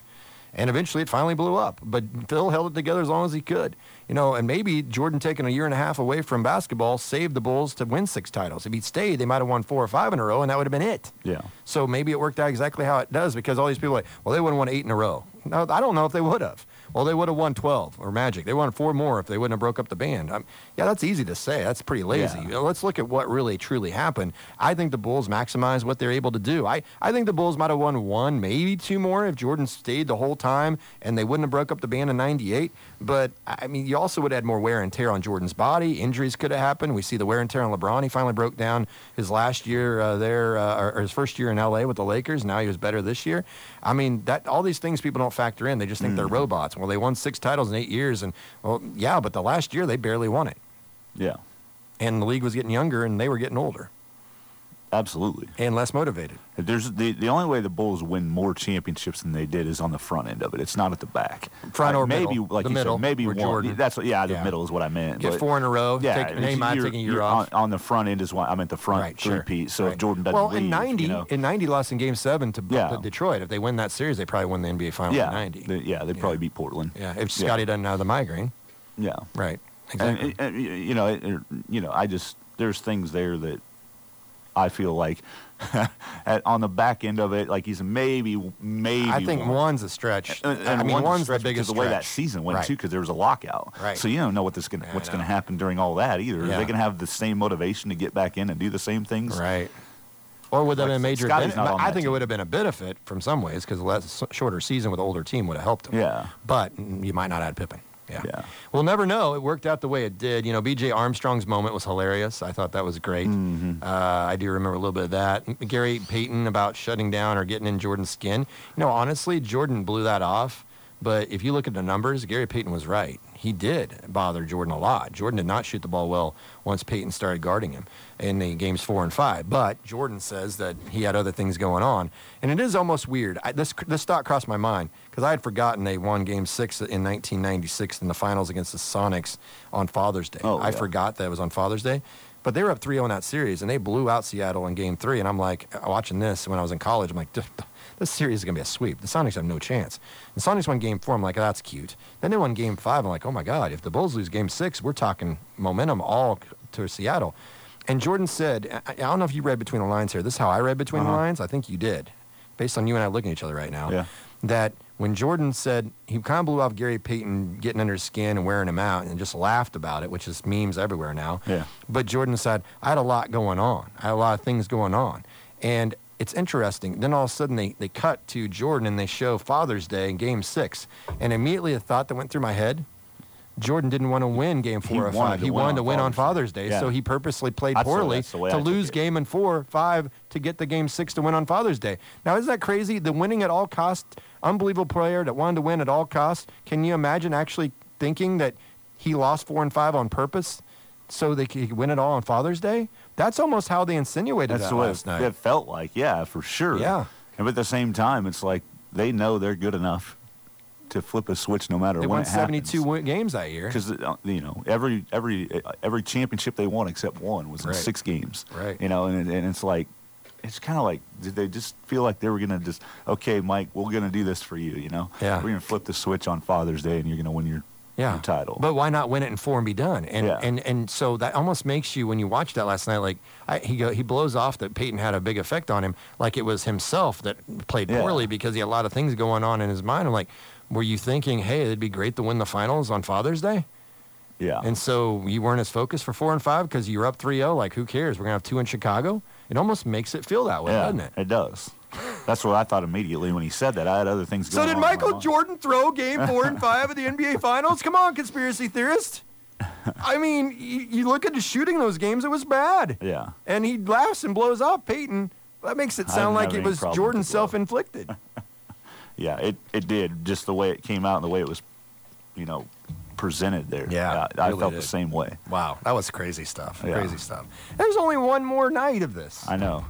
And eventually it finally blew up. But Phil held it together as long as he could. You know, and maybe Jordan taking a year and a half away from basketball saved the Bulls to win six titles. If he'd stayed, they might have won four or five in a row, and that would have been it. Yeah. So maybe it worked out exactly how it does, because all these people are like, well, they would have won eight in a row. No, I don't know if they would have. Well, they would have won twelve, or Magic. They won four more if they wouldn't have broke up the band. Um, yeah, that's easy to say. That's pretty lazy. Yeah. You know, let's look at what really, truly happened. I think the Bulls maximized what they're able to do. I, I think the Bulls might have won one, maybe two more if Jordan stayed the whole time and they wouldn't have broke up the band in ninety-eight. But, I mean, you also would have had more wear and tear on Jordan's body. Injuries could have happened. We see the wear and tear on LeBron. He finally broke down his last year uh, there, uh, or, or his first year in L A with the Lakers. Now he was better this year. I mean, that all these things people don't factor in. They just think mm. they're robots. Well, they won six titles in eight years. And, well, yeah, but the last year they barely won it. Yeah. And the league was getting younger and they were getting older. Absolutely. And less motivated. There's the the only way the Bulls win more championships than they did is on the front end of it. It's not at the back. Front uh, or maybe, middle. like the you middle, said, maybe where one. Jordan. That's what, yeah, the Yeah. middle is what I meant. Get but, four in a row. Yeah, Take, hey, might taking a year off. On, on the front end is what I meant. The front right, three-peat. Sure. So right. if Jordan doesn't well, leave, in ninety, you know, in ninety, lost in Game Seven to, Yeah. to Detroit. If they win that series, they probably win the N B A Finals yeah, in ninety. the, yeah, they'd Yeah. probably beat Portland. Yeah, if Scotty yeah. doesn't have the migraine. Yeah, right. Exactly. And, and, you know, it, it, you know, I just there's things there that I feel like at, on the back end of it, like he's maybe, maybe. I think one. one's a stretch. And, and I mean, one's, one's a stretch the biggest because the way that stretch. season went Right. too, because there was a lockout. Right. So you don't know what this gonna, Yeah, what's I going to know. happen during all that either. Are Yeah. they going to have the same motivation to get back in and do the same things? Right. Or would that Like, have been a major Scotty's benefit? not on I that think it team. would have been a benefit from some ways because a less shorter season with an older team would have helped him. Yeah. But mm, you might not add Pippen. Yeah. Yeah. We'll never know. It worked out the way it did. You know, B J Armstrong's moment was hilarious. I thought that was great. Mm-hmm. Uh, I do remember a little bit of that. Gary Payton about shutting down or getting in Jordan's skin. You know, honestly, Jordan blew that off. But if you look at the numbers, Gary Payton was right. He did bother Jordan a lot. Jordan did not shoot the ball well once Payton started guarding him in the games four and five. But Jordan says that he had other things going on. And it is almost weird. I, this, this thought crossed my mind because I had forgotten they won game six in nineteen ninety-six in the finals against the Sonics on Father's Day. Oh, I yeah. forgot that it was on Father's Day. But they were up three oh in that series, and they blew out Seattle in game three. And I'm like, watching this when I was in college, I'm like, this series is going to be a sweep. The Sonics have no chance. The Sonics won game four. I'm like, oh, that's cute. Then they won game five. I'm like, oh, my God, if the Bulls lose game six, we're talking momentum all to Seattle. And Jordan said, I, I don't know if you read between the lines here. This is how I read between Uh-huh. the lines. I think you did, based on you and I looking at each other right now. Yeah. That when Jordan said he kind of blew off Gary Payton getting under his skin and wearing him out and just laughed about it, which is memes everywhere now. Yeah. But Jordan said, I had a lot going on. I had a lot of things going on. And it's interesting. Then all of a sudden they, they cut to Jordan and they show Father's Day in game six. And immediately a thought that went through my head, Jordan didn't want to win game four He or wanted five. to He win wanted on to win on Father's Father's Day. Yeah. So he purposely played That's the- poorly that's the way to I took lose it. game in four, five to get the game six to win on Father's Day. Now, isn't that crazy? The winning at all costs, unbelievable player that wanted to win at all costs. Can you imagine actually thinking that he lost four and five on purpose so they could win it all on Father's Day? That's almost how they insinuated That's that what last it, night. it felt like. Yeah, for sure. Yeah. And but at the same time, it's like they know they're good enough to flip a switch no matter They when won it seventy-two happens. win- games that year. Because you know every every every championship they won except one was in Right. six games. Right. You know, and and it's like it's kind of like did they just feel like they were gonna just okay, Mike, we're gonna do this for you. You know, Yeah. we're gonna flip the switch on Father's Day, and you're gonna win your Yeah. your title. But why not win it in four and be done? And Yeah. and and so that almost makes you, when you watch that last night, like I, he go, he blows off that Peyton had a big effect on him, like it was himself that played Yeah. poorly because he had a lot of things going on in his mind. I'm like, were you thinking, hey, it'd be great to win the finals on Father's Day? yeah. And so you weren't as focused for four and five because you were up three oh. Like, who cares? We're gonna have two in Chicago. It almost makes it feel that way, yeah, doesn't it? It does. That's what I thought immediately when he said that. I had other things So going on. did in my Michael mind. Jordan throw game four and five of the N B A Finals? Come on, conspiracy theorist. I mean, you, you look at his shooting those games, it was bad. Yeah. And he laughs and blows off Peyton. That makes it I sound didn't like have it any was problem Jordan with the blow. self-inflicted. Yeah, it, it did. Just the way it came out and the way it was, you know, presented there. Yeah, I, I really felt did. the same way. Wow, that was crazy stuff. Yeah. Crazy stuff. There's only one more night of this. I know.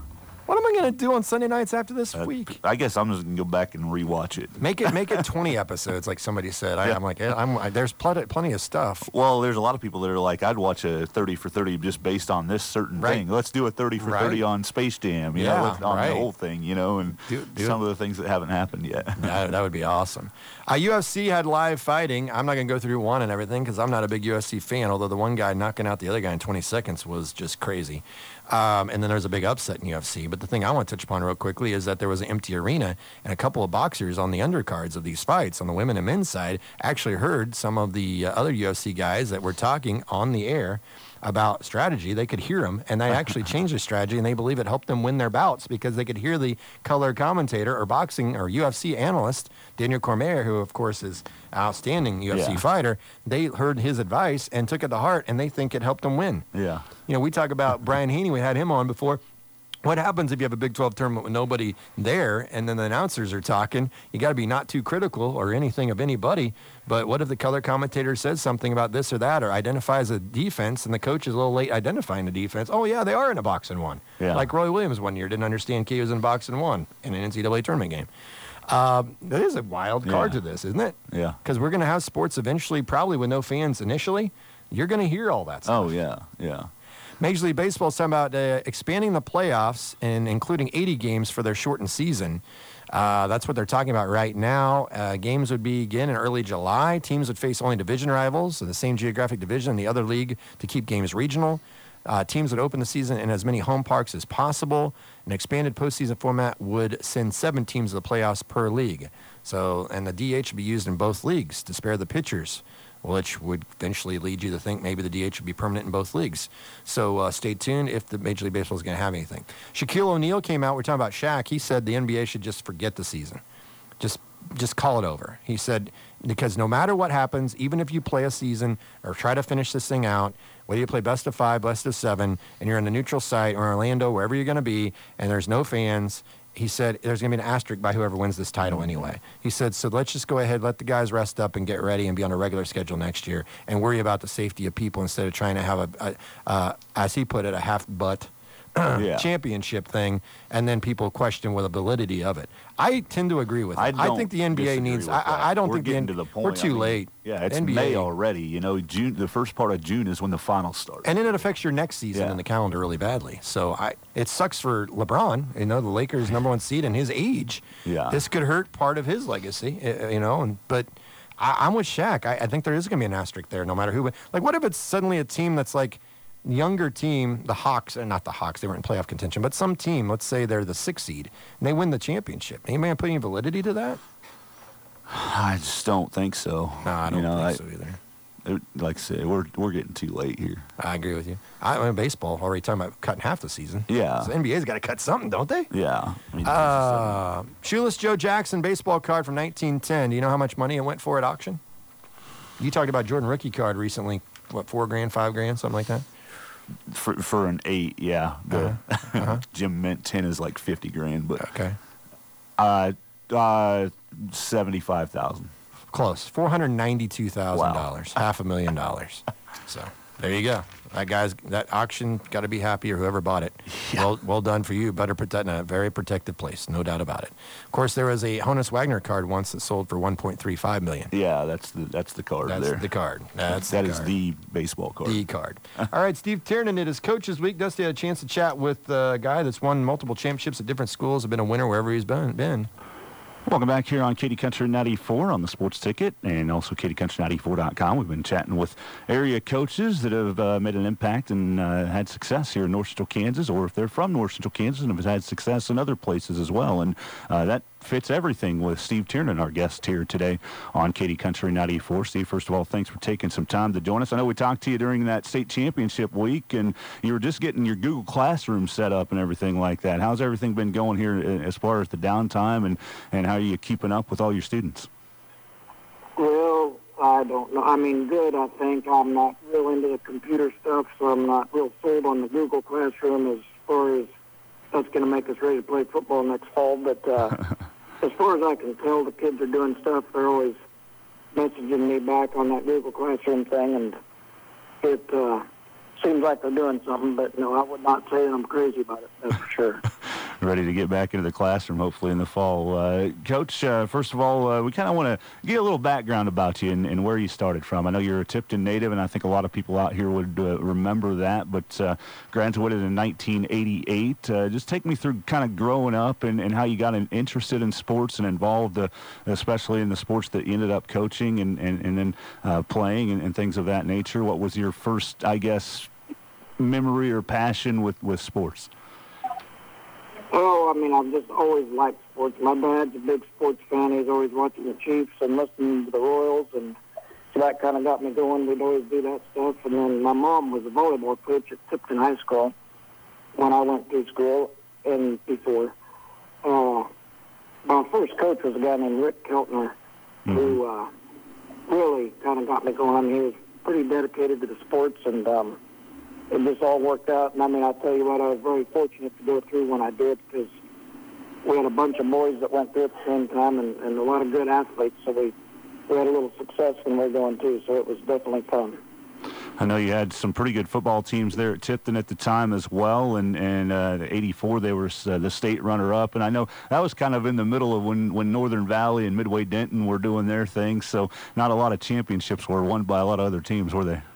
What am I going to do on Sunday nights after this Uh, week? I guess I'm just going to go back and rewatch it. Make it make it twenty episodes, like somebody said. I, Yeah. I'm like, yeah, I'm, I, there's plenty, plenty of stuff. Well, there's a lot of people that are like, I'd watch a thirty for thirty just based on this certain Right. thing. Let's do a thirty for Right. thirty on Space Jam, you Yeah, know, let's- on right. the whole thing, you know, and Do- do some it. of the things that haven't happened yet. That, that would be awesome. Uh, U F C had live fighting. I'm not going to go through one and everything because I'm not a big U F C fan, although the one guy knocking out the other guy in twenty seconds was just crazy. Um, and then there's a big upset in U F C. But the thing I want to touch upon real quickly is that there was an empty arena and a couple of boxers on the undercards of these fights on the women and men's side actually heard some of the uh, other U F C guys that were talking on the air about strategy. They could hear them, and they actually changed their strategy, and they believe it helped them win their bouts because they could hear the color commentator or boxing or U F C analyst, Daniel Cormier, who, of course, is an outstanding U F C Yeah. fighter. They heard his advice and took it to heart, and they think it helped them win. Yeah. You know, we talk about Brian Haney. We had him on before. What happens if you have a Big twelve tournament with nobody there and then the announcers are talking? You got to be not too critical or anything of anybody. But what if the color commentator says something about this or that or identifies a defense and the coach is a little late identifying the defense? Oh, yeah, they are in a box and one. Yeah. Like Roy Williams one year didn't understand Key was in box and one in an N C double A tournament game. Uh, that is a wild card Yeah. to this, isn't it? Yeah. Because we're going to have sports eventually, probably with no fans initially. You're going to hear all that stuff. Oh, yeah. Yeah. Major League Baseball is talking about uh, expanding the playoffs and including eighty games for their shortened season. Uh, that's what they're talking about right now. Uh, games would begin in early July. Teams would face only division rivals in the same geographic division in the other league to keep games regional. Uh, teams would open the season in as many home parks as possible. An expanded postseason format would send seven teams to the playoffs per league. So, and the D H would be used in both leagues to spare the pitchers, which would eventually lead you to think maybe the D H would be permanent in both leagues. So uh, stay tuned if the Major League Baseball is going to have anything. Shaquille O'Neal came out. We're talking about Shaq. He said the N B A should just forget the season. Just just call it over. He said, because no matter what happens, even if you play a season or try to finish this thing out, whether you play best of five, best of seven, and you're in the neutral site or Orlando, wherever you're going to be, and there's no fans, he said there's going to be an asterisk by whoever wins this title anyway. He said, so let's just go ahead, let the guys rest up and get ready and be on a regular schedule next year and worry about the safety of people instead of trying to have, a, a uh, as he put it, a half-butt Yeah. championship thing, and then people question well, the validity of it. I tend to agree with him. I, I, don't think the N B A disagree needs. with I, that. I don't we're think the getting N- to the point. we're I too mean, late. Yeah, it's N B A. May already. You know, June. The first part of June is when the finals start. And then it affects your next season Yeah. in the calendar really badly. So I, it sucks for LeBron. You know, the Lakers' number one seed and his age. Yeah. This could hurt part of his legacy. uh, You know, and but I, I'm with Shaq. I, I think there is going to be an asterisk there, no matter who. Like, what if it's suddenly a team that's like younger team, the Hawks, and not the Hawks, they weren't in playoff contention, but some team, let's say they're the sixth seed, and they win the championship. Anybody put any validity to that? I just don't think so. No, I don't you know, think I, so either. it- like I said, we're we're getting too late here. I agree with you. I mean, baseball already talking about cutting half the season. Yeah. So N B A's got to cut something, don't they? Yeah. I mean, Uh, Shoeless Joe Jackson baseball card from nineteen ten. Do you know how much money it went for at auction? You talked about Jordan rookie card recently. What, four grand, five grand, something like that? for for an eight, yeah. The Uh-huh. Jim Mint ten is like fifty grand, but Okay. uh, uh, seventy five thousand. Close. four hundred ninety-two thousand dollars. Half a million dollars. So there you go. That guy's, that auction got to be happy, or whoever bought it. Yeah. Well, well done for you. Better protect in a very protected place, no doubt about it. Of course, there was a Honus Wagner card once that sold for one point three five million. Yeah, that's the that's the card That's there. the card. That's That the is card. the baseball card. The card. All right, Steve Tiernan, it is Coaches Week. Dusty had a chance to chat with a guy that's won multiple championships at different schools, have been a winner wherever he's been. been. Welcome back here on Katy Country ninety-four on the Sports Ticket and also Katy Country ninety-four dot com. We've been chatting with area coaches that have uh, made an impact and uh, had success here in North Central Kansas, or if they're from North Central Kansas and have had success in other places as well. And uh, that fits everything with Steve Tiernan, our guest here today on Katy Country ninety-four. Steve, first of all, thanks for taking some time to join us. I know we talked to you during that state championship week, and you were just getting your Google Classroom set up and everything like that. How's everything been going here as far as the downtime, and, and how are you keeping up with all your students? Well, I don't know. I mean, good, I think. I'm not real into the computer stuff, so I'm not real sold on the Google Classroom as far as that's going to make us ready to play football next fall. But uh, as far as I can tell, the kids are doing stuff. They're always messaging me back on that Google Classroom thing, and it uh, seems like they're doing something. But, no, I would not say that I'm crazy about it, that's for sure. ready to get back into the classroom, hopefully in the fall. Uh, Coach, uh, first of all, uh, we kind of want to get a little background about you and, and where you started from. I know you're a Tipton native, and I think a lot of people out here would uh, remember that, but uh, graduated in nineteen eighty-eight. Uh, just take me through kind of growing up and, and how you got in, interested in sports and involved, uh, especially in the sports that you ended up coaching and, and, and then uh, playing and, and things of that nature. What was your first, I guess, memory or passion with, with sports? Oh, I mean, I've just always liked sports. My dad's a big sports fan. He's always watching the Chiefs and listening to the Royals, and so that kind of got me going. We'd always do that stuff. And then my mom was a volleyball coach at Tipton High School when I went through school and before. Uh, my first coach was a guy named Rick Keltner, mm-hmm. who uh, really kind of got me going. He was pretty dedicated to the sports, and um, it just all worked out. And I mean, I'll tell you what, I was very fortunate to go through when I did, because we had a bunch of boys that went through at the same time, and, and a lot of good athletes, so we, we had a little success when we were going too, so it was definitely fun. I know you had some pretty good football teams there at Tipton at the time as well, and and uh, eighty-four they were uh, the state runner-up, and I know that was kind of in the middle of when, when Northern Valley and Midway Denton were doing their thing, so not a lot of championships were won by a lot of other teams, were they?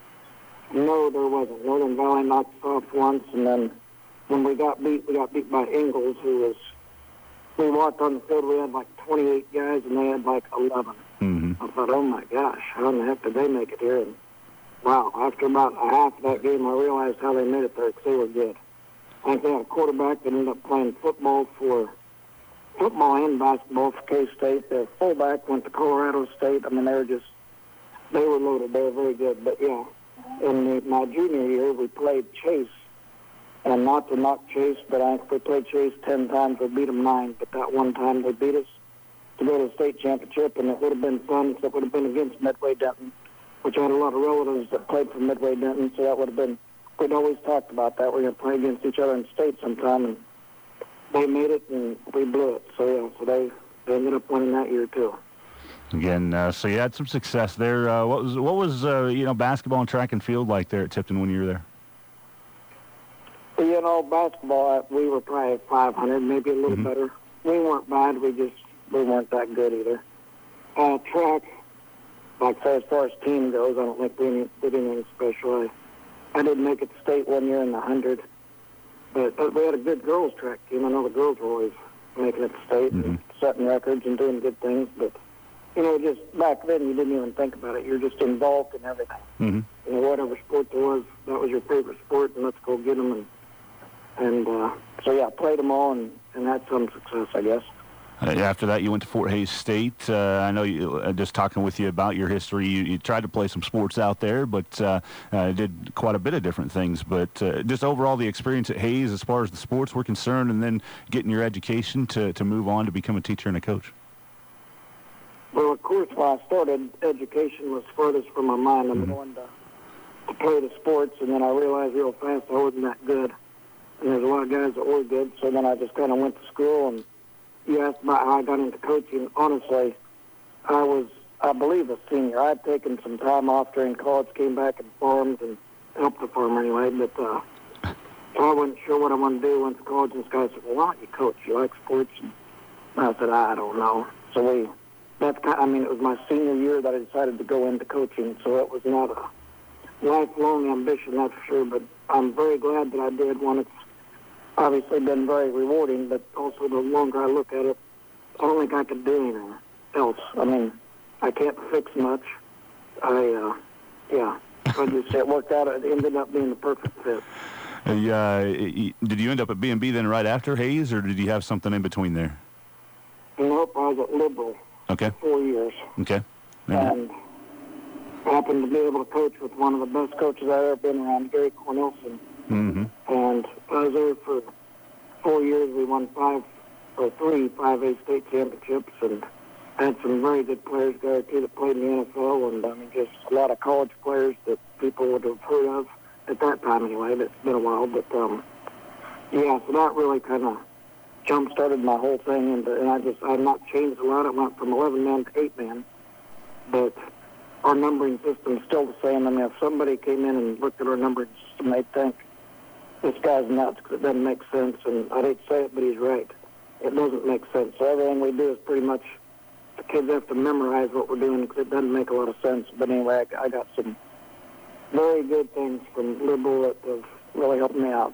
No, there wasn't. Northern Valley knocked us off once, and then when we got beat, we got beat by Ingalls, who was, we walked on the field, we had like twenty-eight guys, and they had like eleven. Mm-hmm. I thought, oh my gosh, how in the heck did they make it here? And wow, after about a half of that game, I realized how they made it there, because they were good. I think they had a quarterback that ended up playing football for, football and basketball for K-State. Their fullback went to Colorado State. I mean, they were just, they were loaded. They were very good, but yeah. In the, my junior year, we played Chase, and not to knock Chase, but I think we played Chase ten times, we beat them nine, but that one time they beat us to go to the state championship, and it would have been fun, except it would have been against Midway Denton, which I had a lot of relatives that played for Midway Denton, so that would have been, we'd always talked about that. We're going to play against each other in state sometime, and they made it, and we blew it. So, yeah, so they, they ended up winning that year, too. Again, uh, so you had some success there. Uh, what was what was uh, you know basketball and track and field like there at Tipton when you were there? Well, you know, basketball, we were probably five hundred, maybe a little mm-hmm. better. We weren't bad. We just we weren't that good either. Uh, track, like as far as team goes, I don't think we did anything special. I, I didn't make it to state one year in the hundred, but, but we had a good girls track team. I know the girls were always making it to state mm-hmm. and setting records and doing good things, but you know, just back then, you didn't even think about it. You're just involved in everything. Mm-hmm. You know, whatever sport there was, that was your favorite sport, and let's go get them. And, and uh, so, yeah, played them all and, and had some success, I guess. Uh, after that, you went to Fort Hays State. Uh, I know you, uh, just talking with you about your history, you, you tried to play some sports out there, but uh, uh, did quite a bit of different things. But uh, just overall, the experience at Hays as far as the sports were concerned, and then getting your education to, to move on to become a teacher and a coach. Well, of course, when I started, education was furthest from my mind. I'm mm-hmm. going to, to play the sports, and then I realized real fast I wasn't that good. And there's a lot of guys that were good, so then I just kind of went to school. And you asked about how I got into coaching. Honestly, I was, I believe, a senior. I had taken some time off during college, came back and farmed and helped the farm anyway. But uh, so I wasn't sure what I wanted to do. Went to college, and this guy said, well, why don't you coach? You like sports? And I said, I don't know. So we... That's kind of, I mean, it was my senior year that I decided to go into coaching, so it was not a lifelong ambition, that's for sure, but I'm very glad that I did. One, it's obviously been very rewarding, but also the longer I look at it, I don't think I could do anything else. I mean, I can't fix much. I, uh, yeah, I just, it worked out. It ended up being the perfect fit. Uh, did you end up at B and B then right after Hays, or did you have something in between there? Nope, I was at Liberal. Okay. For four years. Okay. Maybe. And I happened to be able to coach with one of the best coaches I've ever been around, Gary Cornelson. Mm-hmm. And I was there for four years. We won five or three five A state championships, and had some very good players there too that played in the N F L, and I mean just a lot of college players that people would have heard of at that time anyway. But it's been a while, but um, yeah. So that really kind of jump-started my whole thing, and, and I just, I've not changed a lot. I went from eleven man to eight man, but our numbering system is still the same. I mean, if somebody came in and looked at our numbering system, they'd think this guy's nuts because it doesn't make sense. And I hate to say it, but he's right. It doesn't make sense. So everything we do is pretty much, the kids have to memorize what we're doing because it doesn't make a lot of sense. But anyway, I, I got some very good things from Liberal that have really helped me out.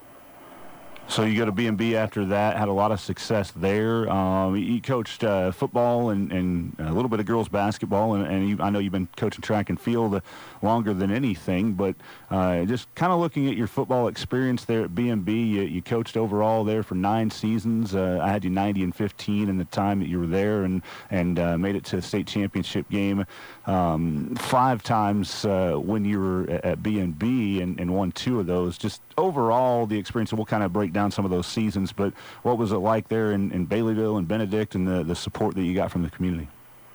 So you go to B and B after that, had a lot of success there. Um, you coached uh, football and, and a little bit of girls basketball, and, and you, I know you've been coaching track and field longer than anything, but uh, just kind of looking at your football experience there at B and B, you, you coached overall there for nine seasons. Uh, I had you ninety and fifteen in the time that you were there, and, and uh, made it to the state championship game um, five times uh, when you were at B and B and, and won two of those. Just overall, the experience, and we'll kind of break down some of those seasons, but what was it like there in, in Baileyville and Benedict, and the, the support that you got from the community?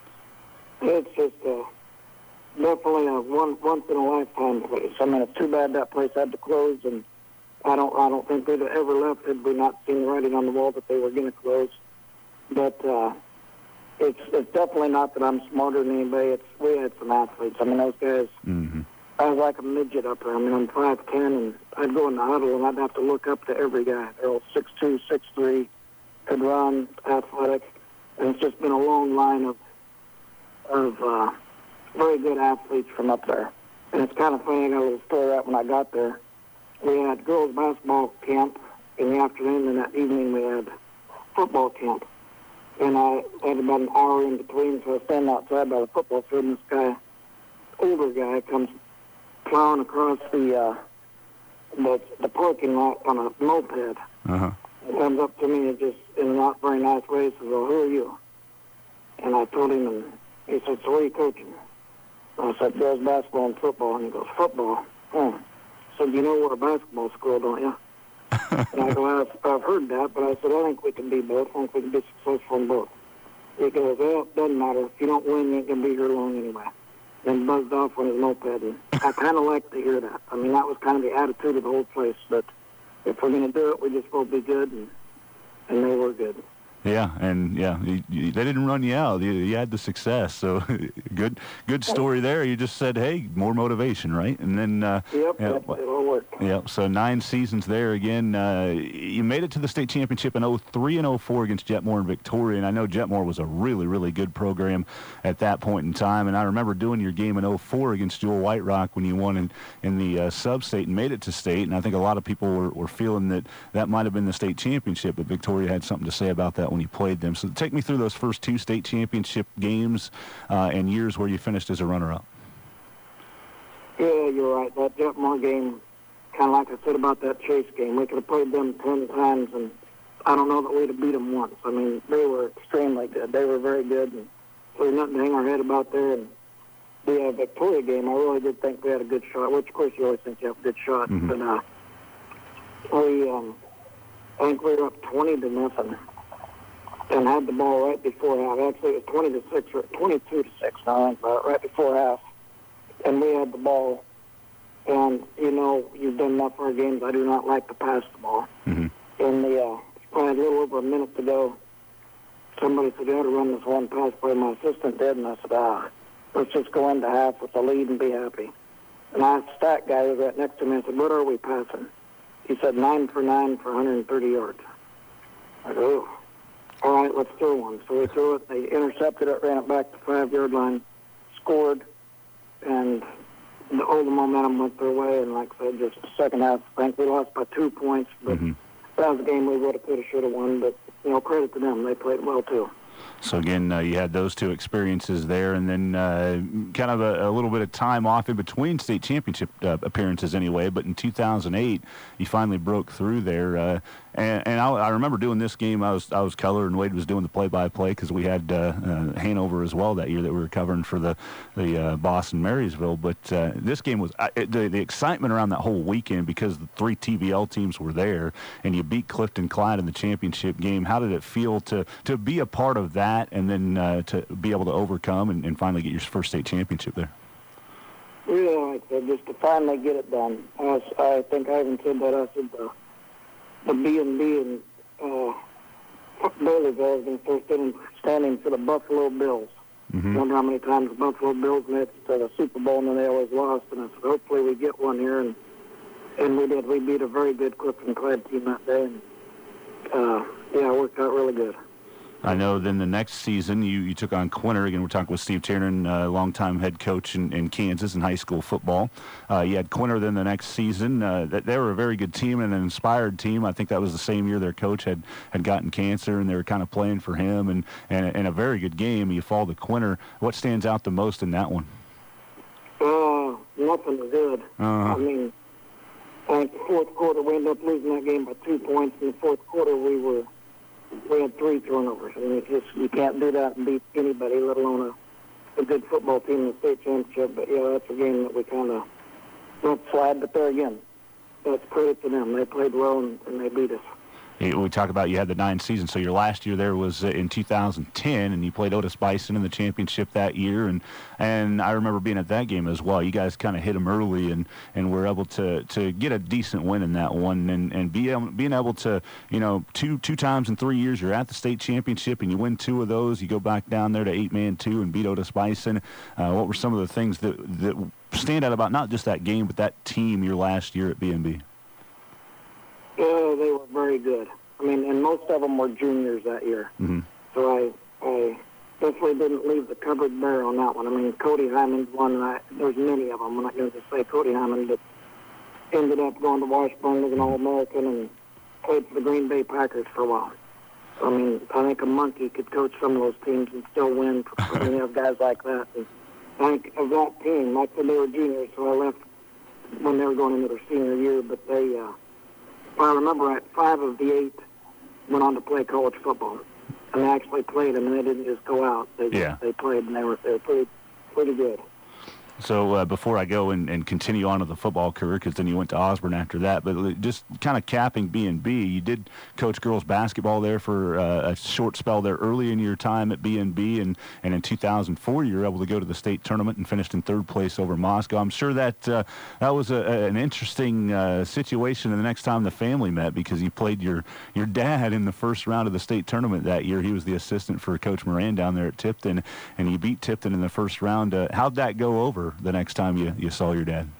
It's just uh, definitely a one, once in a lifetime place. I mean, it's too bad that place had to close, and I don't I don't think they'd have ever left had we not seen the writing on the wall that they were going to close. But uh, it's it's definitely not that I'm smarter than anybody. It's we had some athletes. I mean, those guys. Mm-hmm. I was like a midget up there. I mean, I'm five ten, and I'd go in the huddle, and I'd have to look up to every guy. They're all six two, six three, could run, athletic, and it's just been a long line of of uh, very good athletes from up there. And it's kind of funny, I got a little story right when I got there. We had girls basketball camp in the afternoon, and that evening we had football camp. And I had about an hour in between, so I was standing outside by the football field, and this guy, older guy, comes plowing across the uh, the, the parking lot on a moped. Uh-huh. He comes up to me and just, in a not very nice way, says, "Well, who are you?" And I told him, and he said, "So what are you coaching?" I said, "Girls basketball and football." And he goes, "Football? Hmm." I said, "You know we're a basketball school, don't you?" And I go, I've, I've heard that, but I said, "I think we can be both. I think we can be successful in both." He goes, "Well, it doesn't matter. If you don't win, you ain't going to be here long anyway." And buzzed off on his moped, and I kind of like to hear that. I mean, that was kind of the attitude of the whole place, but if we're going to do it, we just will be good, and, and they were good. Yeah, and yeah, you, you, they didn't run you out. You, you had the success, so good good story there. You just said, hey, more motivation, right? And then uh, yep, yeah, yep, it all worked. Yep. So nine seasons there again. Uh, you made it to the state championship in oh three and oh four against Jetmore and Victoria, and I know Jetmore was a really, really good program at that point in time. And I remember doing your game in oh four against Jewel White Rock when you won in in the uh, sub-state and made it to state. And I think a lot of people were, were feeling that that might have been the state championship, but Victoria had something to say about that when you played them. So take me through those first two state championship games uh, and years where you finished as a runner-up. Yeah, you're right. That Jetmore game, kind of like I said about that Chase game, we could have played them ten times, and I don't know that we'd have beat them once. I mean, they were extremely good. They were very good, and so there's nothing to hang our head about there. And the uh, Victoria game, I really did think we had a good shot, which, of course, you always think you have a good shot. Mm-hmm. But uh, we, um, I think we were up twenty to nothing. And had the ball right before half. Actually, it was twenty to six or twenty-two to six. Now I think about it, right before half. And we had the ball. And you know, you've done enough for our games. I do not like to pass the ball. Mm-hmm. And the uh, probably a little over a minute to go, somebody said, "You ought to run this one pass play." My assistant did, and I said, "Ah, let's just go into half with the lead and be happy." And I asked the stat guy who was right next to me and said, "What are we passing?" He said, nine for nine for one hundred thirty yards. I go, "Oh. All right, let's throw one." So we threw it. They intercepted it, ran it back to the five-yard line, scored, and the, all the momentum went their way. And like I said, just the second half, I think we lost by two points, but mm-hmm. that was a game we would have, could have, should have won. But, you know, credit to them. They played well, too. So, again, uh, you had those two experiences there, and then uh, kind of a, a little bit of time off in between state championship uh, appearances anyway, but in two thousand eight, you finally broke through there. Uh, and and I, I remember doing this game. I was I was color, and Wade was doing the play-by-play because we had uh, uh, Hanover as well that year that we were covering for the, the uh, Boston Marysville. But uh, this game was uh, the, the excitement around that whole weekend because the three T V L teams were there, and you beat Clifton Clyde in the championship game. How did it feel to, to be a part of that and then uh, to be able to overcome and, and finally get your first state championship there? Really like that, just to finally get it done. I, was, I think I even said that. I said the, the B and B in uh, Baileyville has been first in standing for the Buffalo Bills. Mm-hmm. I wonder how many times the Buffalo Bills made it to the Super Bowl and then they always lost. And I said, hopefully we get one here. And and we did. We beat a very good Clifton Clyde team that day, and uh, yeah, it worked out really good. I know then the next season you, you took on Quinter. Again, we're talking with Steve Tiernan, uh, longtime head coach in, in Kansas in high school football. Uh, you had Quinter then the next season. Uh, they were a very good team and an inspired team. I think that was the same year their coach had, had gotten cancer, and they were kind of playing for him, and, and, and a very good game. You fall to Quinter. What stands out the most in that one? Uh, nothing good. Uh-huh. I mean, I think the fourth quarter we ended up losing that game by two points. In the fourth quarter we were we had three turnovers. I mean, it's just, you can't do that and beat anybody, let alone a, a good football team in the state championship. But yeah, that's a game that we kind of went slide. But there again, that's credit to them. They played well and, and they beat us. We talk about you had the nine seasons, so your last year there was in two thousand ten, and you played Otis Bison in the championship that year, and and I remember being at that game as well. You guys kind of hit them early, and, and were able to, to get a decent win in that one, and and be able, being able to, you know, two two times in three years you're at the state championship and you win two of those. You go back down there to eight man two and beat Otis Bison. Uh, what were some of the things that that stand out about not just that game but that team your last year at B and B? Yeah, they were very good. I mean, and most of them were juniors that year. Mm-hmm. So I, I definitely didn't leave the cupboard bare on that one. I mean, Cody Hyman's one, and I, there's many of them. I'm not going to just say Cody Hyman, but ended up going to Washburn as an All-American and played for the Green Bay Packers for a while. I mean, I think a monkey could coach some of those teams and still win. I mean, you have guys like that. And I think of that team, like when they were juniors, so I left when they were going into their senior year, but they, uh, I remember right, five of the eight went on to play college football, and they actually played them, and they didn't just go out. They yeah. they played, and they were they were pretty pretty good. So uh, before I go and, and continue on with the football career, because then you went to Osborne after that, but just kind of capping B and B, you did coach girls basketball there for uh, a short spell there early in your time at B and B, and, and in two thousand four you were able to go to the state tournament and finished in third place over Moscow. I'm sure that uh, that was a, an interesting uh, situation the next time the family met, because you played your, your dad in the first round of the state tournament that year. He was the assistant for Coach Moran down there at Tipton, and you beat Tipton in the first round. Uh, how'd that go over the next time you, you saw your dad?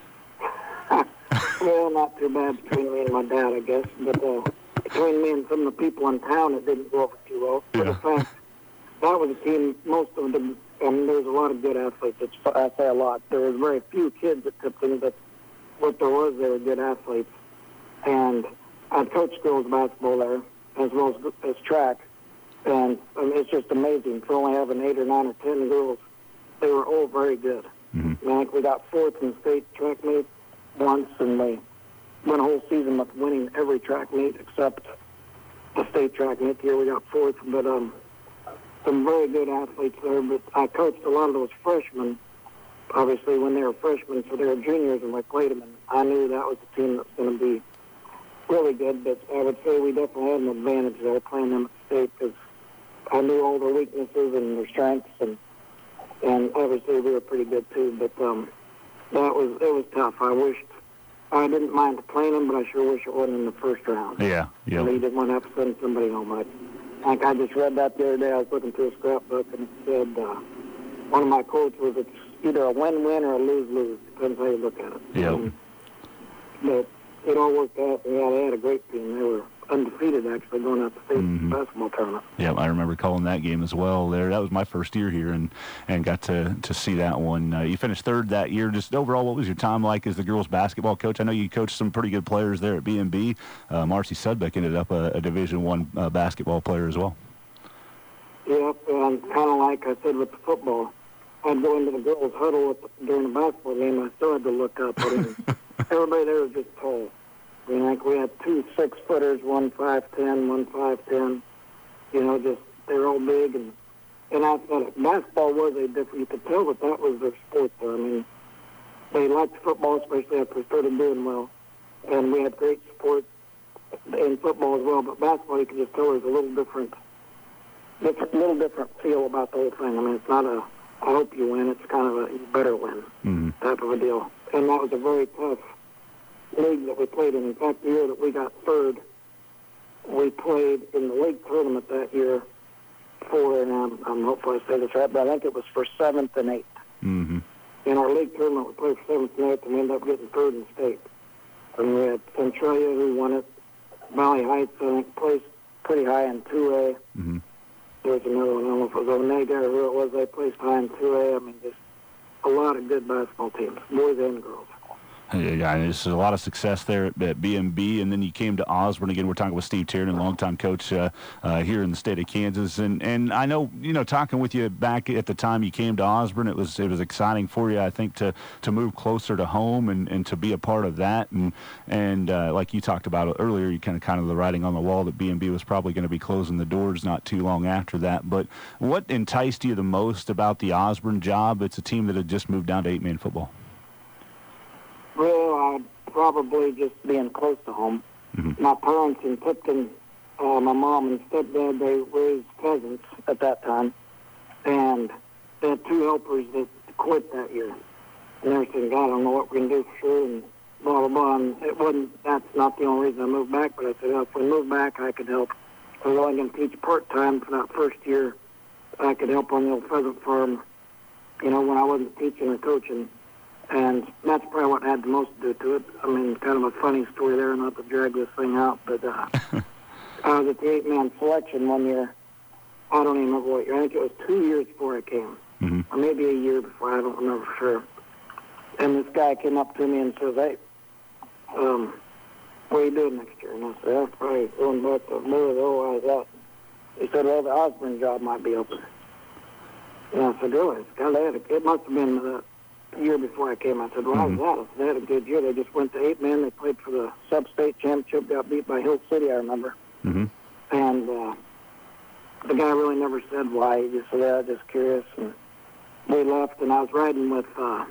Well, not too bad between me and my dad, I guess. But uh, between me and some of the people in town, it didn't go over too well. But Yeah. in fact, that was a team, most of them, I mean, there was a lot of good athletes. It's, I say a lot. There was very few kids at Tipton, but what there was, they were good athletes. And I coached girls basketball there, as well as, as track. And I mean, it's just amazing. For only having eight or nine or ten girls, they were all very good. Mm-hmm. I think we got fourth in the state track meet once, and we went a whole season with winning every track meet except the state track meet. Here we got fourth, but um, some very good athletes there. But I coached a lot of those freshmen, obviously, when they were freshmen, so they were juniors, and I played them, and I knew that was the team that was going to be really good. But I would say we definitely had an advantage there playing them at the state, because I knew all their weaknesses and their strengths, and And obviously we were pretty good too, but um, that was it was tough. I wished I didn't mind playing him, but I sure wish it wasn't in the first round. Yeah, yeah. And he didn't want to have to send somebody home. I, like I just read that the other day. I was looking through a scrapbook, and it said uh, one of my quotes was, "It's either a win-win or a lose-lose. Depends how you look at it." Yeah. And, but it all worked out. And yeah, they had a great team. They were undefeated, actually, going out the state Mm-hmm. basketball tournament. Yeah, I remember calling that game as well. There, that was my first year here, and, and got to, to see that one. Uh, you finished third that year. Just overall, what was your time like as the girls' basketball coach? I know you coached some pretty good players there at B and B. Uh, Marcy Sudbeck ended up a, a Division One uh, basketball player as well. Yep, and kind of like I said with the football, I'd go into the girls' huddle with the, during the basketball game. I still had to look up. I mean, everybody there was just tall. I mean, like we had two six-footers, one five ten, one five ten. You know, just they were all big, and and athletic. Basketball was a different. You could tell that that was their sport there. I mean, they liked football, especially after they started doing well, and we had great support in football as well. But basketball, you could just tell there's a little different, different, little different feel about the whole thing. I mean, it's not a I hope you win. It's kind of a you better win Mm-hmm. type of a deal, and that was a very tough league that we played in. In fact, the year that we got third, we played in the league tournament that year for, and I'm, I'm hopeful I say this right, but I think it was for seventh and eighth. Mm-hmm. In our league tournament, we played for seventh and eighth, and we ended up getting third in state. And we had Centralia, who won it. Valley Heights, I think, placed pretty high in two A. Mm-hmm. There was another one, I don't know if it was Omega or who it was, they placed high in two A. I mean, just a lot of good basketball teams, boys and girls. Yeah, and there's a lot of success there at, at B M B, and then you came to Osborne again. We're talking with Steve Tiernan, longtime coach uh, uh, here in the state of Kansas, and and I know, you know, talking with you back at the time you came to Osborne, it was it was exciting for you, I think, to to move closer to home and, and to be a part of that, and and uh, like you talked about earlier, you kind of kind of the writing on the wall that B M B was probably going to be closing the doors not too long after that. But what enticed you the most about the Osborne job? It's a team that had just moved down to eight-man football. Well, I probably just being close to home. Mm-hmm. My parents in Tipton, uh, my mom and stepdad, they raised cousins at that time, and they had two helpers that quit that year. And they were saying, God, I don't know what we're going to do for sure, and blah, blah, blah. And it wasn't, that's not the only reason I moved back, but I said, well, if we move back, I could help. I was only going to teach part-time for that first year. I could help on the old pheasant farm, you know, when I wasn't teaching or coaching. And that's probably what had the most to do to it. I mean, kind of a funny story there, not to drag this thing out, but uh, I was at the eight-man selection one year. I don't even remember what year. I think it was two years before I came, mm-hmm. or maybe a year before. I don't remember for sure. And this guy came up to me and says, hey, um, what are you doing next year? And I said, I'm probably going back to Louisville. I was out. He said, well, the Osborne job might be open. And I said, really? God, they had a, it must have been the year before I came. I said, well, mm-hmm. how's that? They had a good year. They just went to eight men. They played for the sub-state championship, got beat by Hill City, I remember. Mm-hmm. And uh, the guy really never said why. He just said, yeah, just curious. And we left, and I was riding with uh,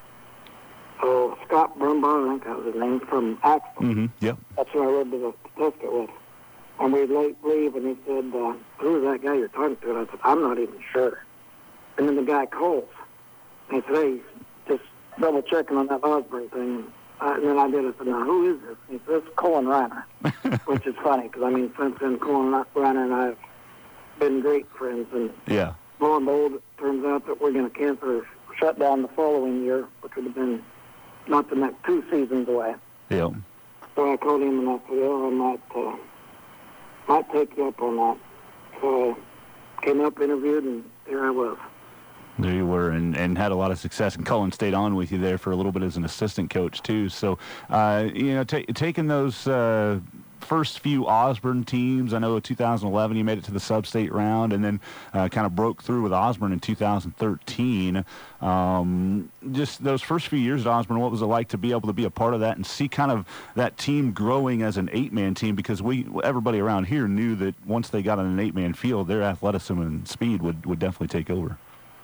oh, Scott Brumbaugh, I think that was his name, from Axel. Mm-hmm. Yep. That's who I rode to the Pawtucket with. And we'd leave, and he said, uh, who is that guy you're talking to? And I said, I'm not even sure. And then the guy calls. And he said, hey, just double checking on that Osborne thing. And, uh, and then I did it. I said, now, who is this? He said, this is Colin Reiner, which is funny because, I mean, since then, Colin Reiner and I have been great friends. And yeah. lo and behold, it turns out that we're going to cancel or shut down the following year, which would have been not the next two seasons away. Yeah. So I called him and I said, oh, I might, uh, might take you up on that. So I came up, interviewed, and here I was. There you were, and, and had a lot of success. And Cullen stayed on with you there for a little bit as an assistant coach, too. So, uh, you know, t- taking those uh, first few Osborne teams, I know in two thousand eleven you made it to the sub-state round and then uh, kind of broke through with Osborne in two thousand thirteen. Um, just those first few years at Osborne, what was it like to be able to be a part of that and see kind of that team growing as an eight-man team? Because we everybody around here knew that once they got on an eight-man field, their athleticism and speed would, would definitely take over.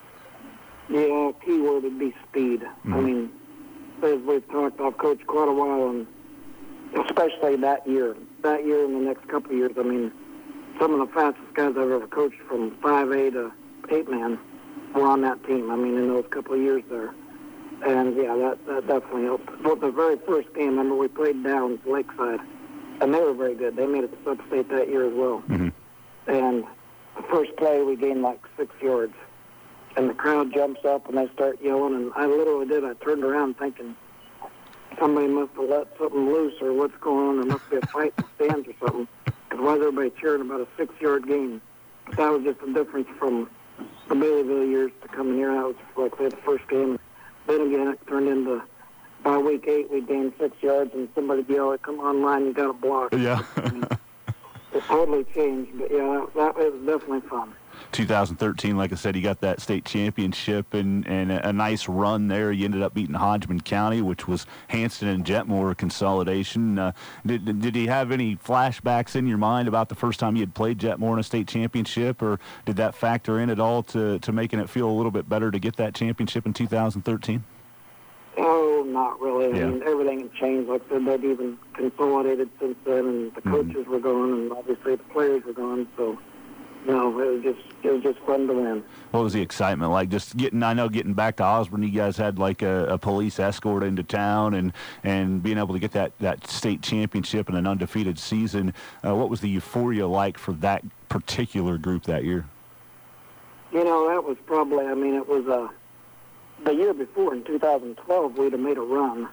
Yeah, key word would be speed. Mm-hmm. I mean, as we've talked, I've coached quite a while, and especially that year. That year and the next couple of years, I mean, some of the fastest guys I've ever coached from five A to eight man were on that team, I mean, in those couple of years there. And, yeah, that, that definitely helped. But the very first game, I remember we played Downs, Lakeside, and they were very good. They made it to sub-state that year as well. Mm-hmm. And the first play, we gained like six yards. And the crowd jumps up and they start yelling, and I literally did. I turned around thinking somebody must have let something loose or what's going on. There must be a fight in the stands or something. Because why is everybody cheering about a six-yard gain? But that was just the difference from the Baileyville years to coming here. That was, like, say, the first game. Then again, it turned into, by week eight, we gained six yards, and somebody yelled, come online, you got a block. Yeah. I mean, it totally changed. But, yeah, that, that was definitely fun. two thousand thirteen, like I said, you got that state championship and, and a, a nice run there. You ended up beating Hodgman County, which was Hanston and Jetmore consolidation. Uh, did, did you have any flashbacks in your mind about the first time you had played Jetmore in a state championship, or did that factor in at all to, to making it feel a little bit better to get that championship in two thousand thirteen? Oh, not really. Yeah. I mean, everything had changed. Like I said, they'd even consolidated since then, and the coaches mm-hmm. were gone, and obviously the players were gone, so... No, it was just it was just fun to win. What was the excitement like? Just getting, I know, getting back to Osborne, you guys had like a, a police escort into town, and, and being able to get that, that state championship and an undefeated season. Uh, what was the euphoria like for that particular group that year? You know, that was probably, I mean, it was uh, the year before in two thousand twelve we'd have made a run,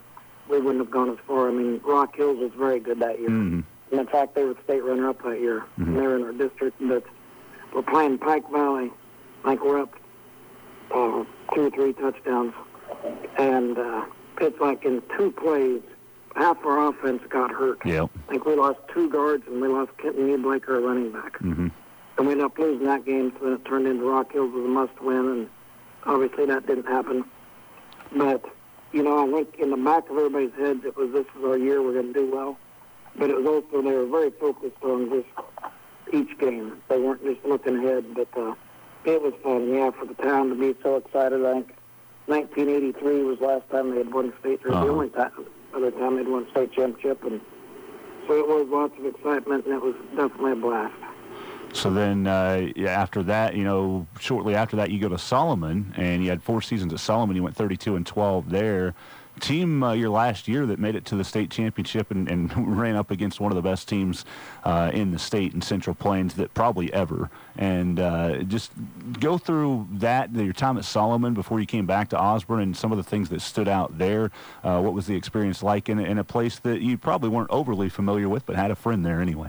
we wouldn't have gone as far. I mean, Rock Hills was very good that year. Mm-hmm. And in fact, they were the state runner-up that year. Mm-hmm. And they were in our district, but we're playing Pike Valley. I think we're up uh, two or three touchdowns. And uh, it's like in two plays, half our offense got hurt. Yep. I think we lost two guards, and we lost Kenton Newblake, our running back. Mm-hmm. And we ended up losing that game, so then it turned into Rock Hills was a must-win, and obviously that didn't happen. But, you know, I think in the back of everybody's heads, it was this is our year, we're going to do well. But it was also, they were very focused on just each game. They weren't just looking ahead, but uh, it was fun, yeah, for the town to be so excited. I think nineteen eighty-three was the last time they had won state, or uh-huh. the only time, other time they'd won state championship. And so it was lots of excitement, and it was definitely a blast. So then uh, after that, you know, shortly after that, you go to Solomon, and you had four seasons at Solomon. You went thirty-two and twelve there. Team uh, your last year that made it to the state championship and, and ran up against one of the best teams uh, in the state in Central Plains that probably ever. And uh, just go through that, your time at Solomon before you came back to Osborne, and some of the things that stood out there. Uh, what was the experience like in, in a place that you probably weren't overly familiar with, but had a friend there anyway?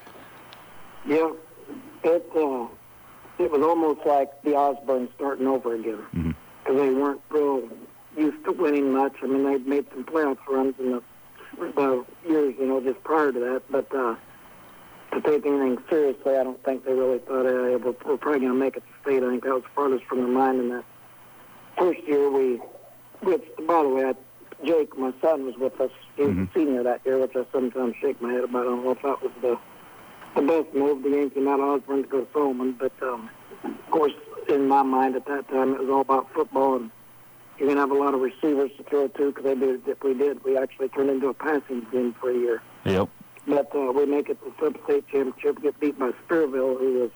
Yeah. It uh, it was almost like the Osborne starting over again, because mm-hmm. they weren't real used to winning much. I mean, they'd made some playoff runs in the, the years, you know, just prior to that. But uh, to take anything seriously, I don't think they really thought uh, we're, we're probably going to make it to state. I think that was farthest from their mind. In that first year, we, which by the way, I, Jake, my son, was with us. He was mm-hmm. a senior that year, which I sometimes shake my head about. I don't know if that was the the best move, the Yankee out of Osborne to go to Solomon. But, um, of course, in my mind at that time, it was all about football, and you're going to have a lot of receivers to throw to, because they did if we did. We actually turned into a passing team for a year. Yep. But uh, we make it to the sub-state championship, get beat by Spearville, who was,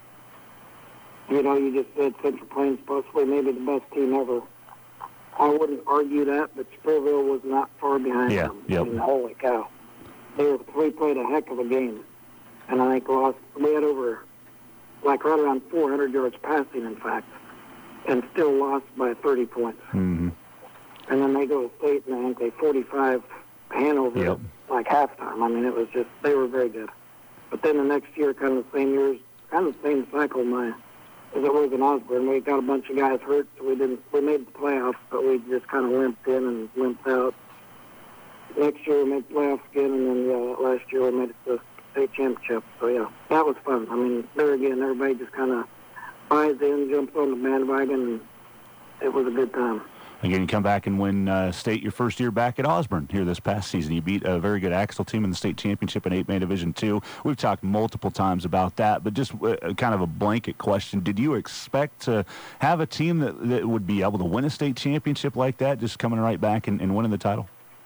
you know, you just said Central Plains possibly maybe the best team ever. I wouldn't argue that, but Spearville was not far behind yeah. them. Yep. I mean, holy cow. They were, we played a heck of a game. And I think lost, we had over, like right around four hundred yards passing, in fact, and still lost by thirty points. Mm-hmm. And then they go to state, and I think they forty-five Hanover, yep. like halftime. I mean, it was just, they were very good. But then the next year, kind of the same years, kind of the same cycle, my, as it was in Osborne. We got a bunch of guys hurt, so we didn't, we made the playoffs, but we just kind of limped in and limped out. Next year, we made the playoffs again, and then uh, last year we made it to state championship. So yeah, that was fun. I mean, there again, everybody just kind of buys in, jumps on the bandwagon, and it was a good time. Again, you come back and win uh, state your first year back at Osborne here this past season. You beat a very good Axtell team in the state championship in eight man Division two. We've talked multiple times about that, but just uh, kind of a blanket question. Did you expect to have a team that, that would be able to win a state championship like that, just coming right back and, and winning the title?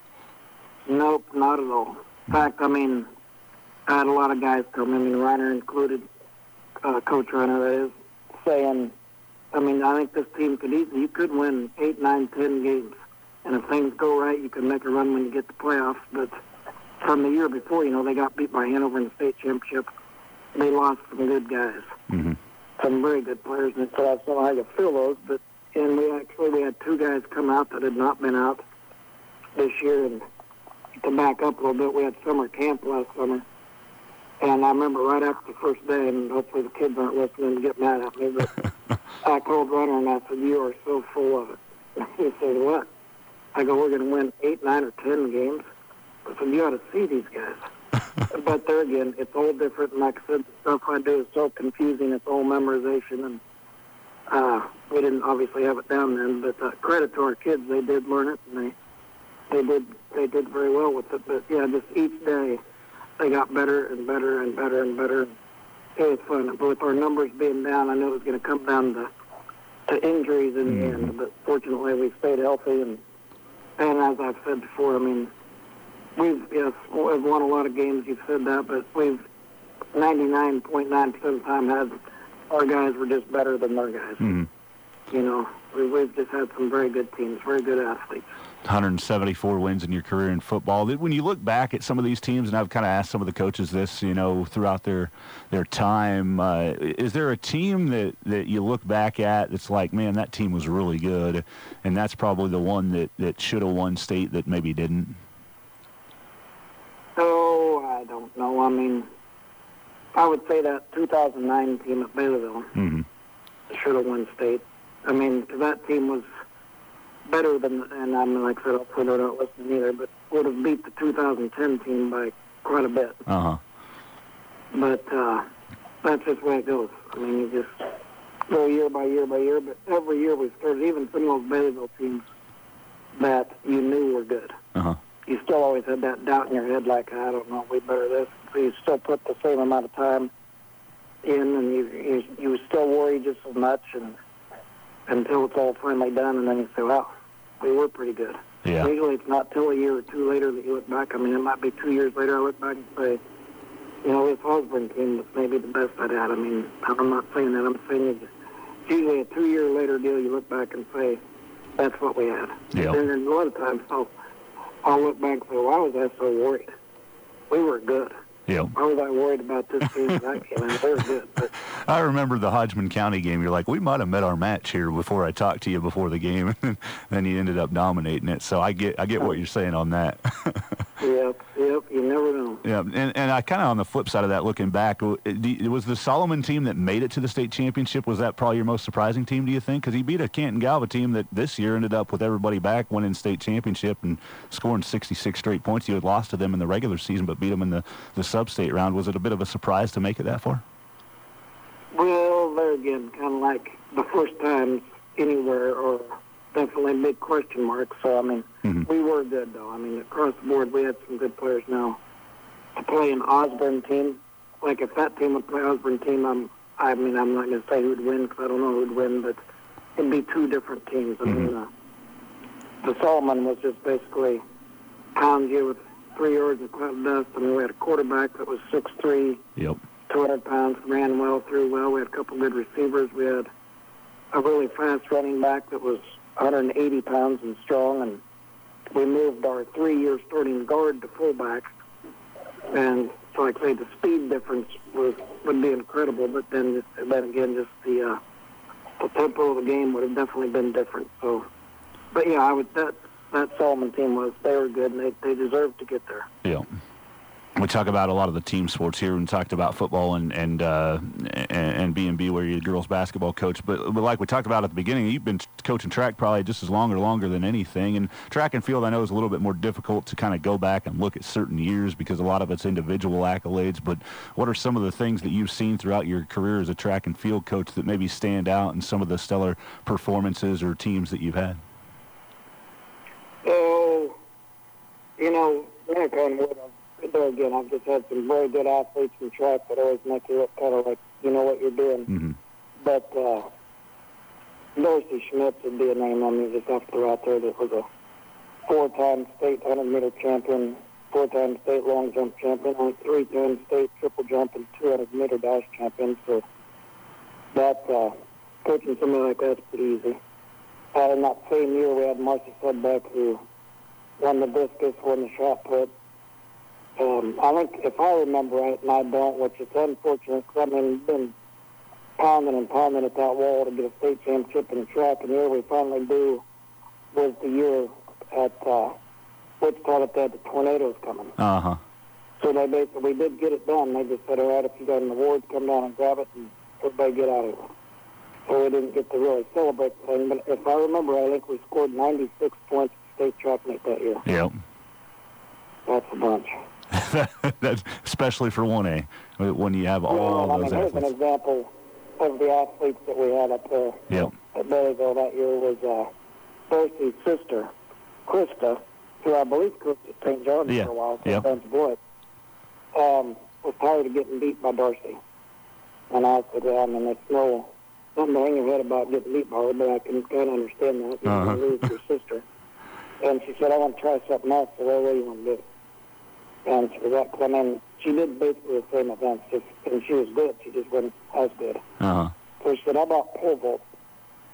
Nope, not at all. In fact, I mean, I had a lot of guys come in, I mean, Reiner included, uh, Coach Reiner, that is, saying, I mean, I think this team could easily, you could win eight, nine, ten games. And if things go right, you can make a run when you get the playoffs. But from the year before, you know, they got beat by Hanover in the state championship. They lost some good guys, mm-hmm. some very good players. And so I don't know how you feel those. But, and we actually, we had two guys come out that had not been out this year. And to back up a little bit, we had summer camp last summer. And I remember right after the first day, and hopefully the kids aren't listening to get mad at me, but I called Runner and I said, "You are so full of it." He said, "What?" I go, "We're going to win eight, nine, or ten games." I said, "You ought to see these guys." But there again, it's all different. And like I said, the stuff I do is so confusing. It's all memorization. And uh, we didn't obviously have it down then, but uh, credit to our kids. They did learn it, and they, they, did, they did very well with it. But, yeah, just each day, they got better and better and better and better. It was fun. But with our numbers being down, I knew it was going to come down to, to injuries in the mm-hmm. end. But fortunately, we stayed healthy. And, and as I've said before, I mean, we've, yes, we've won a lot of games. You've said that. But we've ninety-nine point nine percent of the time had our guys were just better than their guys. Mm-hmm. You know, we, we've just had some very good teams, very good athletes. one hundred seventy-four wins in your career in football. When you look back at some of these teams, and I've kind of asked some of the coaches this, you know, throughout their their time, uh, is there a team that, that you look back at that's like, man, that team was really good, and that's probably the one that, that should have won state that maybe didn't? Oh, I don't know. I mean, I would say that two thousand nine team at Baylorville Mm-hmm. should have won state. I mean, 'cause that team was better than, and I mean, like I said, I'll put it out listening either, but would have beat the two thousand ten team by quite a bit. Uh-huh. But uh, that's just the way it goes. I mean, you just go year by year by year, but every year we started, even some of those Baylorville teams that you knew were good. Uh-huh. You still always had that doubt in your head, like, I don't know, we better this. So you still put the same amount of time in, and you you, you still worry just as much, and until it's all finally done, and then you say, well, we were pretty good. Yeah. Usually it's not till a year or two later that you look back. I mean, it might be two years later I look back and say, you know, this Osborne team was maybe the best I'd had. I mean, I'm not saying that. I'm saying it's usually a two-year later deal. You look back and say, that's what we had. Yeah. And then a lot of times I'll, I'll look back and say, why was I so worried? We were good. Yeah. Why was I worried about this team and that game? I mean, they were good. But I remember the Hodgman County game. You're like, we might have met our match here before I talked to you before the game, and then you ended up dominating it. So I get, I get what you're saying on that. Yep, yep. You never know. Yeah, and, and I kind of on the flip side of that, looking back, it was the Solomon team that made it to the state championship. Was that probably your most surprising team, do you think? Because he beat a Canton Galva team that this year ended up with everybody back, winning state championship and scoring sixty-six straight points. You had lost to them in the regular season, but beat them in the, the sub-state round. Was it a bit of a surprise to make it that far? Well, there again, kind of like the first times anywhere, or definitely a big question mark. So, I mean, Mm-hmm. we were good, though. I mean, across the board, we had some good players now. To play an Osborne team, like if that team would play Osborne team, I'm, I mean, I'm not going to say who'd win because I don't know who'd win, but it'd be two different teams. I Mm-hmm. mean, uh, the Solomon was just basically pound you with three yards of cloud dust. I mean, we had a quarterback that was six three, Yep. two hundred pounds, ran well, threw well. We had a couple good receivers. We had a really fast running back that was one hundred eighty pounds and strong, and we moved our three-year starting guard to fullback. And so, like I say, the speed difference was would be incredible, but then, just, then again, just the uh, the tempo of the game would have definitely been different. So, but yeah, I would that that Solomon team was they were good, and they they deserved to get there. Yeah. We talk about a lot of the team sports here, and talked about football and and uh, and, and B and B, where you're a girls basketball coach. But, but like we talked about at the beginning, you've been coaching track probably just as long or longer than anything. And track and field, I know, is a little bit more difficult to kind of go back and look at certain years because a lot of it's individual accolades. But what are some of the things that you've seen throughout your career as a track and field coach that maybe stand out in some of the stellar performances or teams that you've had? So, you know, knock on wood, there again, I've just had some very good athletes in track that always make you look kind of like you know what you're doing. Mm-hmm. But uh, Dorsey Schmitz would be a name I mean, just have to throw out there that was a four-time state one hundred meter champion, four-time state long jump champion, and three-time state triple jump and two hundred meter dash champion. So that uh, coaching somebody like that's pretty easy. Uh, in that same year, we had Marcy Sudbeck, who won the discus, won the shot put. Um, I think, if I remember right, and I don't, which is unfortunate, because, I mean, we've been pounding and pounding at that wall to get a state championship in track, and the year we finally do was the year at uh, Wichita that they had the tornadoes coming. Uh-huh. So they basically, we did get it done. They just said, all right, if you got an award, come down and grab it, and everybody get out of it. So we didn't get to really celebrate the thing, but if I remember, I think we scored ninety-six points at state track meet that year. Yep. That's a bunch. That's especially for one A, when you have all well, I those mean, here's athletes. an example of the athletes that we had up there Yep. at Baileyville that year was uh, Darcy's sister, Krista, who I believe coached at Saint John's Yeah. for a while, Yeah. Saint John's boy, um, was tired of getting beat by Darcy. And I said, well, I mean, it's no, nothing to hang your head about getting beat by her, but I can kind of understand that. You Uh-huh. lose your sister. And she said, I want to try something else, so what do you want to do? And she was up, I mean, she did basically the same events, just, and she was good. She just wasn't as good. Uh-huh. So she said, how about pole vault?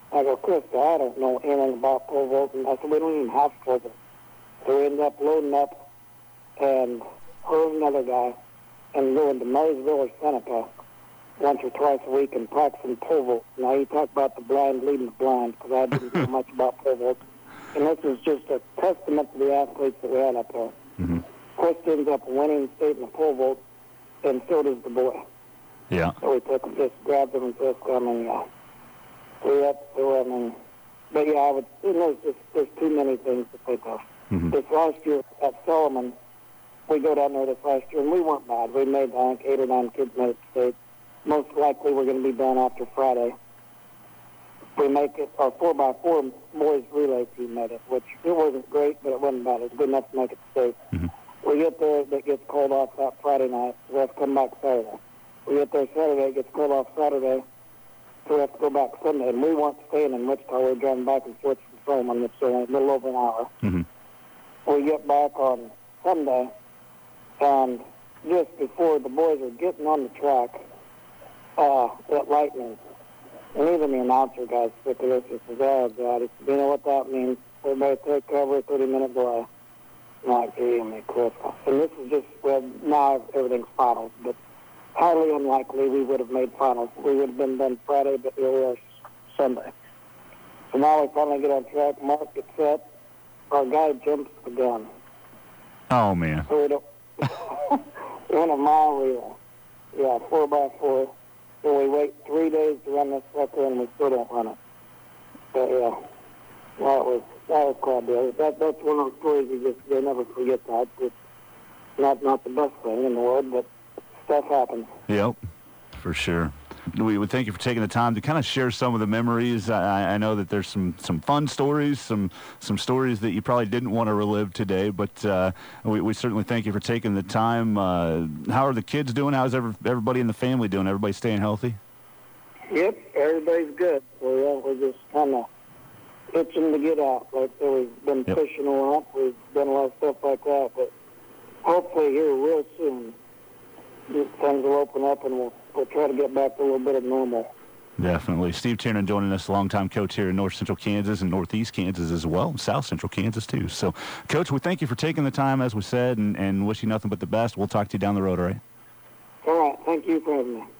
I go, Chris, I don't know anything about pole vaulting. I said, we don't even have pole vaulting. So we ended up loading up and her and another guy and going to Marysville or Seneca once or twice a week and practicing pole vault. Now, you talk about the blind leading the blind, because I didn't know much about pole vault. And this is just a testament to the athletes that we had up there. Mm-hmm. Chris ends up winning state in the pole vault, and so does the boy. Yeah. So we took him, just grabbed him and just, I mean, yeah. So, yep, so, I mean, but yeah, I would, you know, there's, just, there's too many things to think of. Mm-hmm. This last year at Solomon, we go down there this last year, and we weren't bad. We made, I think, eight or nine kids made it to state. Most likely we're going to be done after Friday. We make it, our four by four boys relay team made it, which it wasn't great, but it wasn't bad. It was good enough to make it to state. Mm-hmm. We get there, that gets called off that Friday night, so we have to come back Saturday. We get there Saturday, it gets called off Saturday, so we have to go back Sunday. And we weren't staying in Wichita. We were driving back and forth from Solomon, which was a little over an hour. Mm-hmm. We get back on Sunday, and just before the boys are getting on the track, uh, that lightning, and even the announcer guys sick of this. He says, oh, God, he said, you know what that means? Everybody take cover, thirty-minute delay. I'm like, gee, me, Chris. And this is just, well, now everything's finals, but highly unlikely we would have made finals. We would have been done Friday, but here we are Sunday. So now we finally get on track. Mark gets set. Our guy jumps the gun. Oh, man. So we don't, in a mile relay. Yeah, four by four. So we wait three days to run this sucker, and we still don't run it. But yeah, that was that was quite a deal. That that's one of those stories you just you'll never forget. That it's not not the best thing in the world, but stuff happens. Yep, for sure. We would thank you for taking the time to kind of share some of the memories. I, I know that there's some, some fun stories, some some stories that you probably didn't want to relive today, but uh, we, we certainly thank you for taking the time. Uh, how are the kids doing? How's every, everybody in the family doing? Everybody staying healthy? Yep, everybody's good. So yeah, we're just kind of itching to get out. Like I said, we've been yep. fishing a lot. We've done a lot of stuff like that, but hopefully here real soon things will open up and we'll, we'll try to get back to a little bit of normal. Definitely. Steve Tiernan joining us, longtime coach here in North Central Kansas and Northeast Kansas as well, South Central Kansas too. So, Coach, we thank you for taking the time, as we said, and, and wish you nothing but the best. We'll talk to you down the road, all right? All right. Thank you for having me.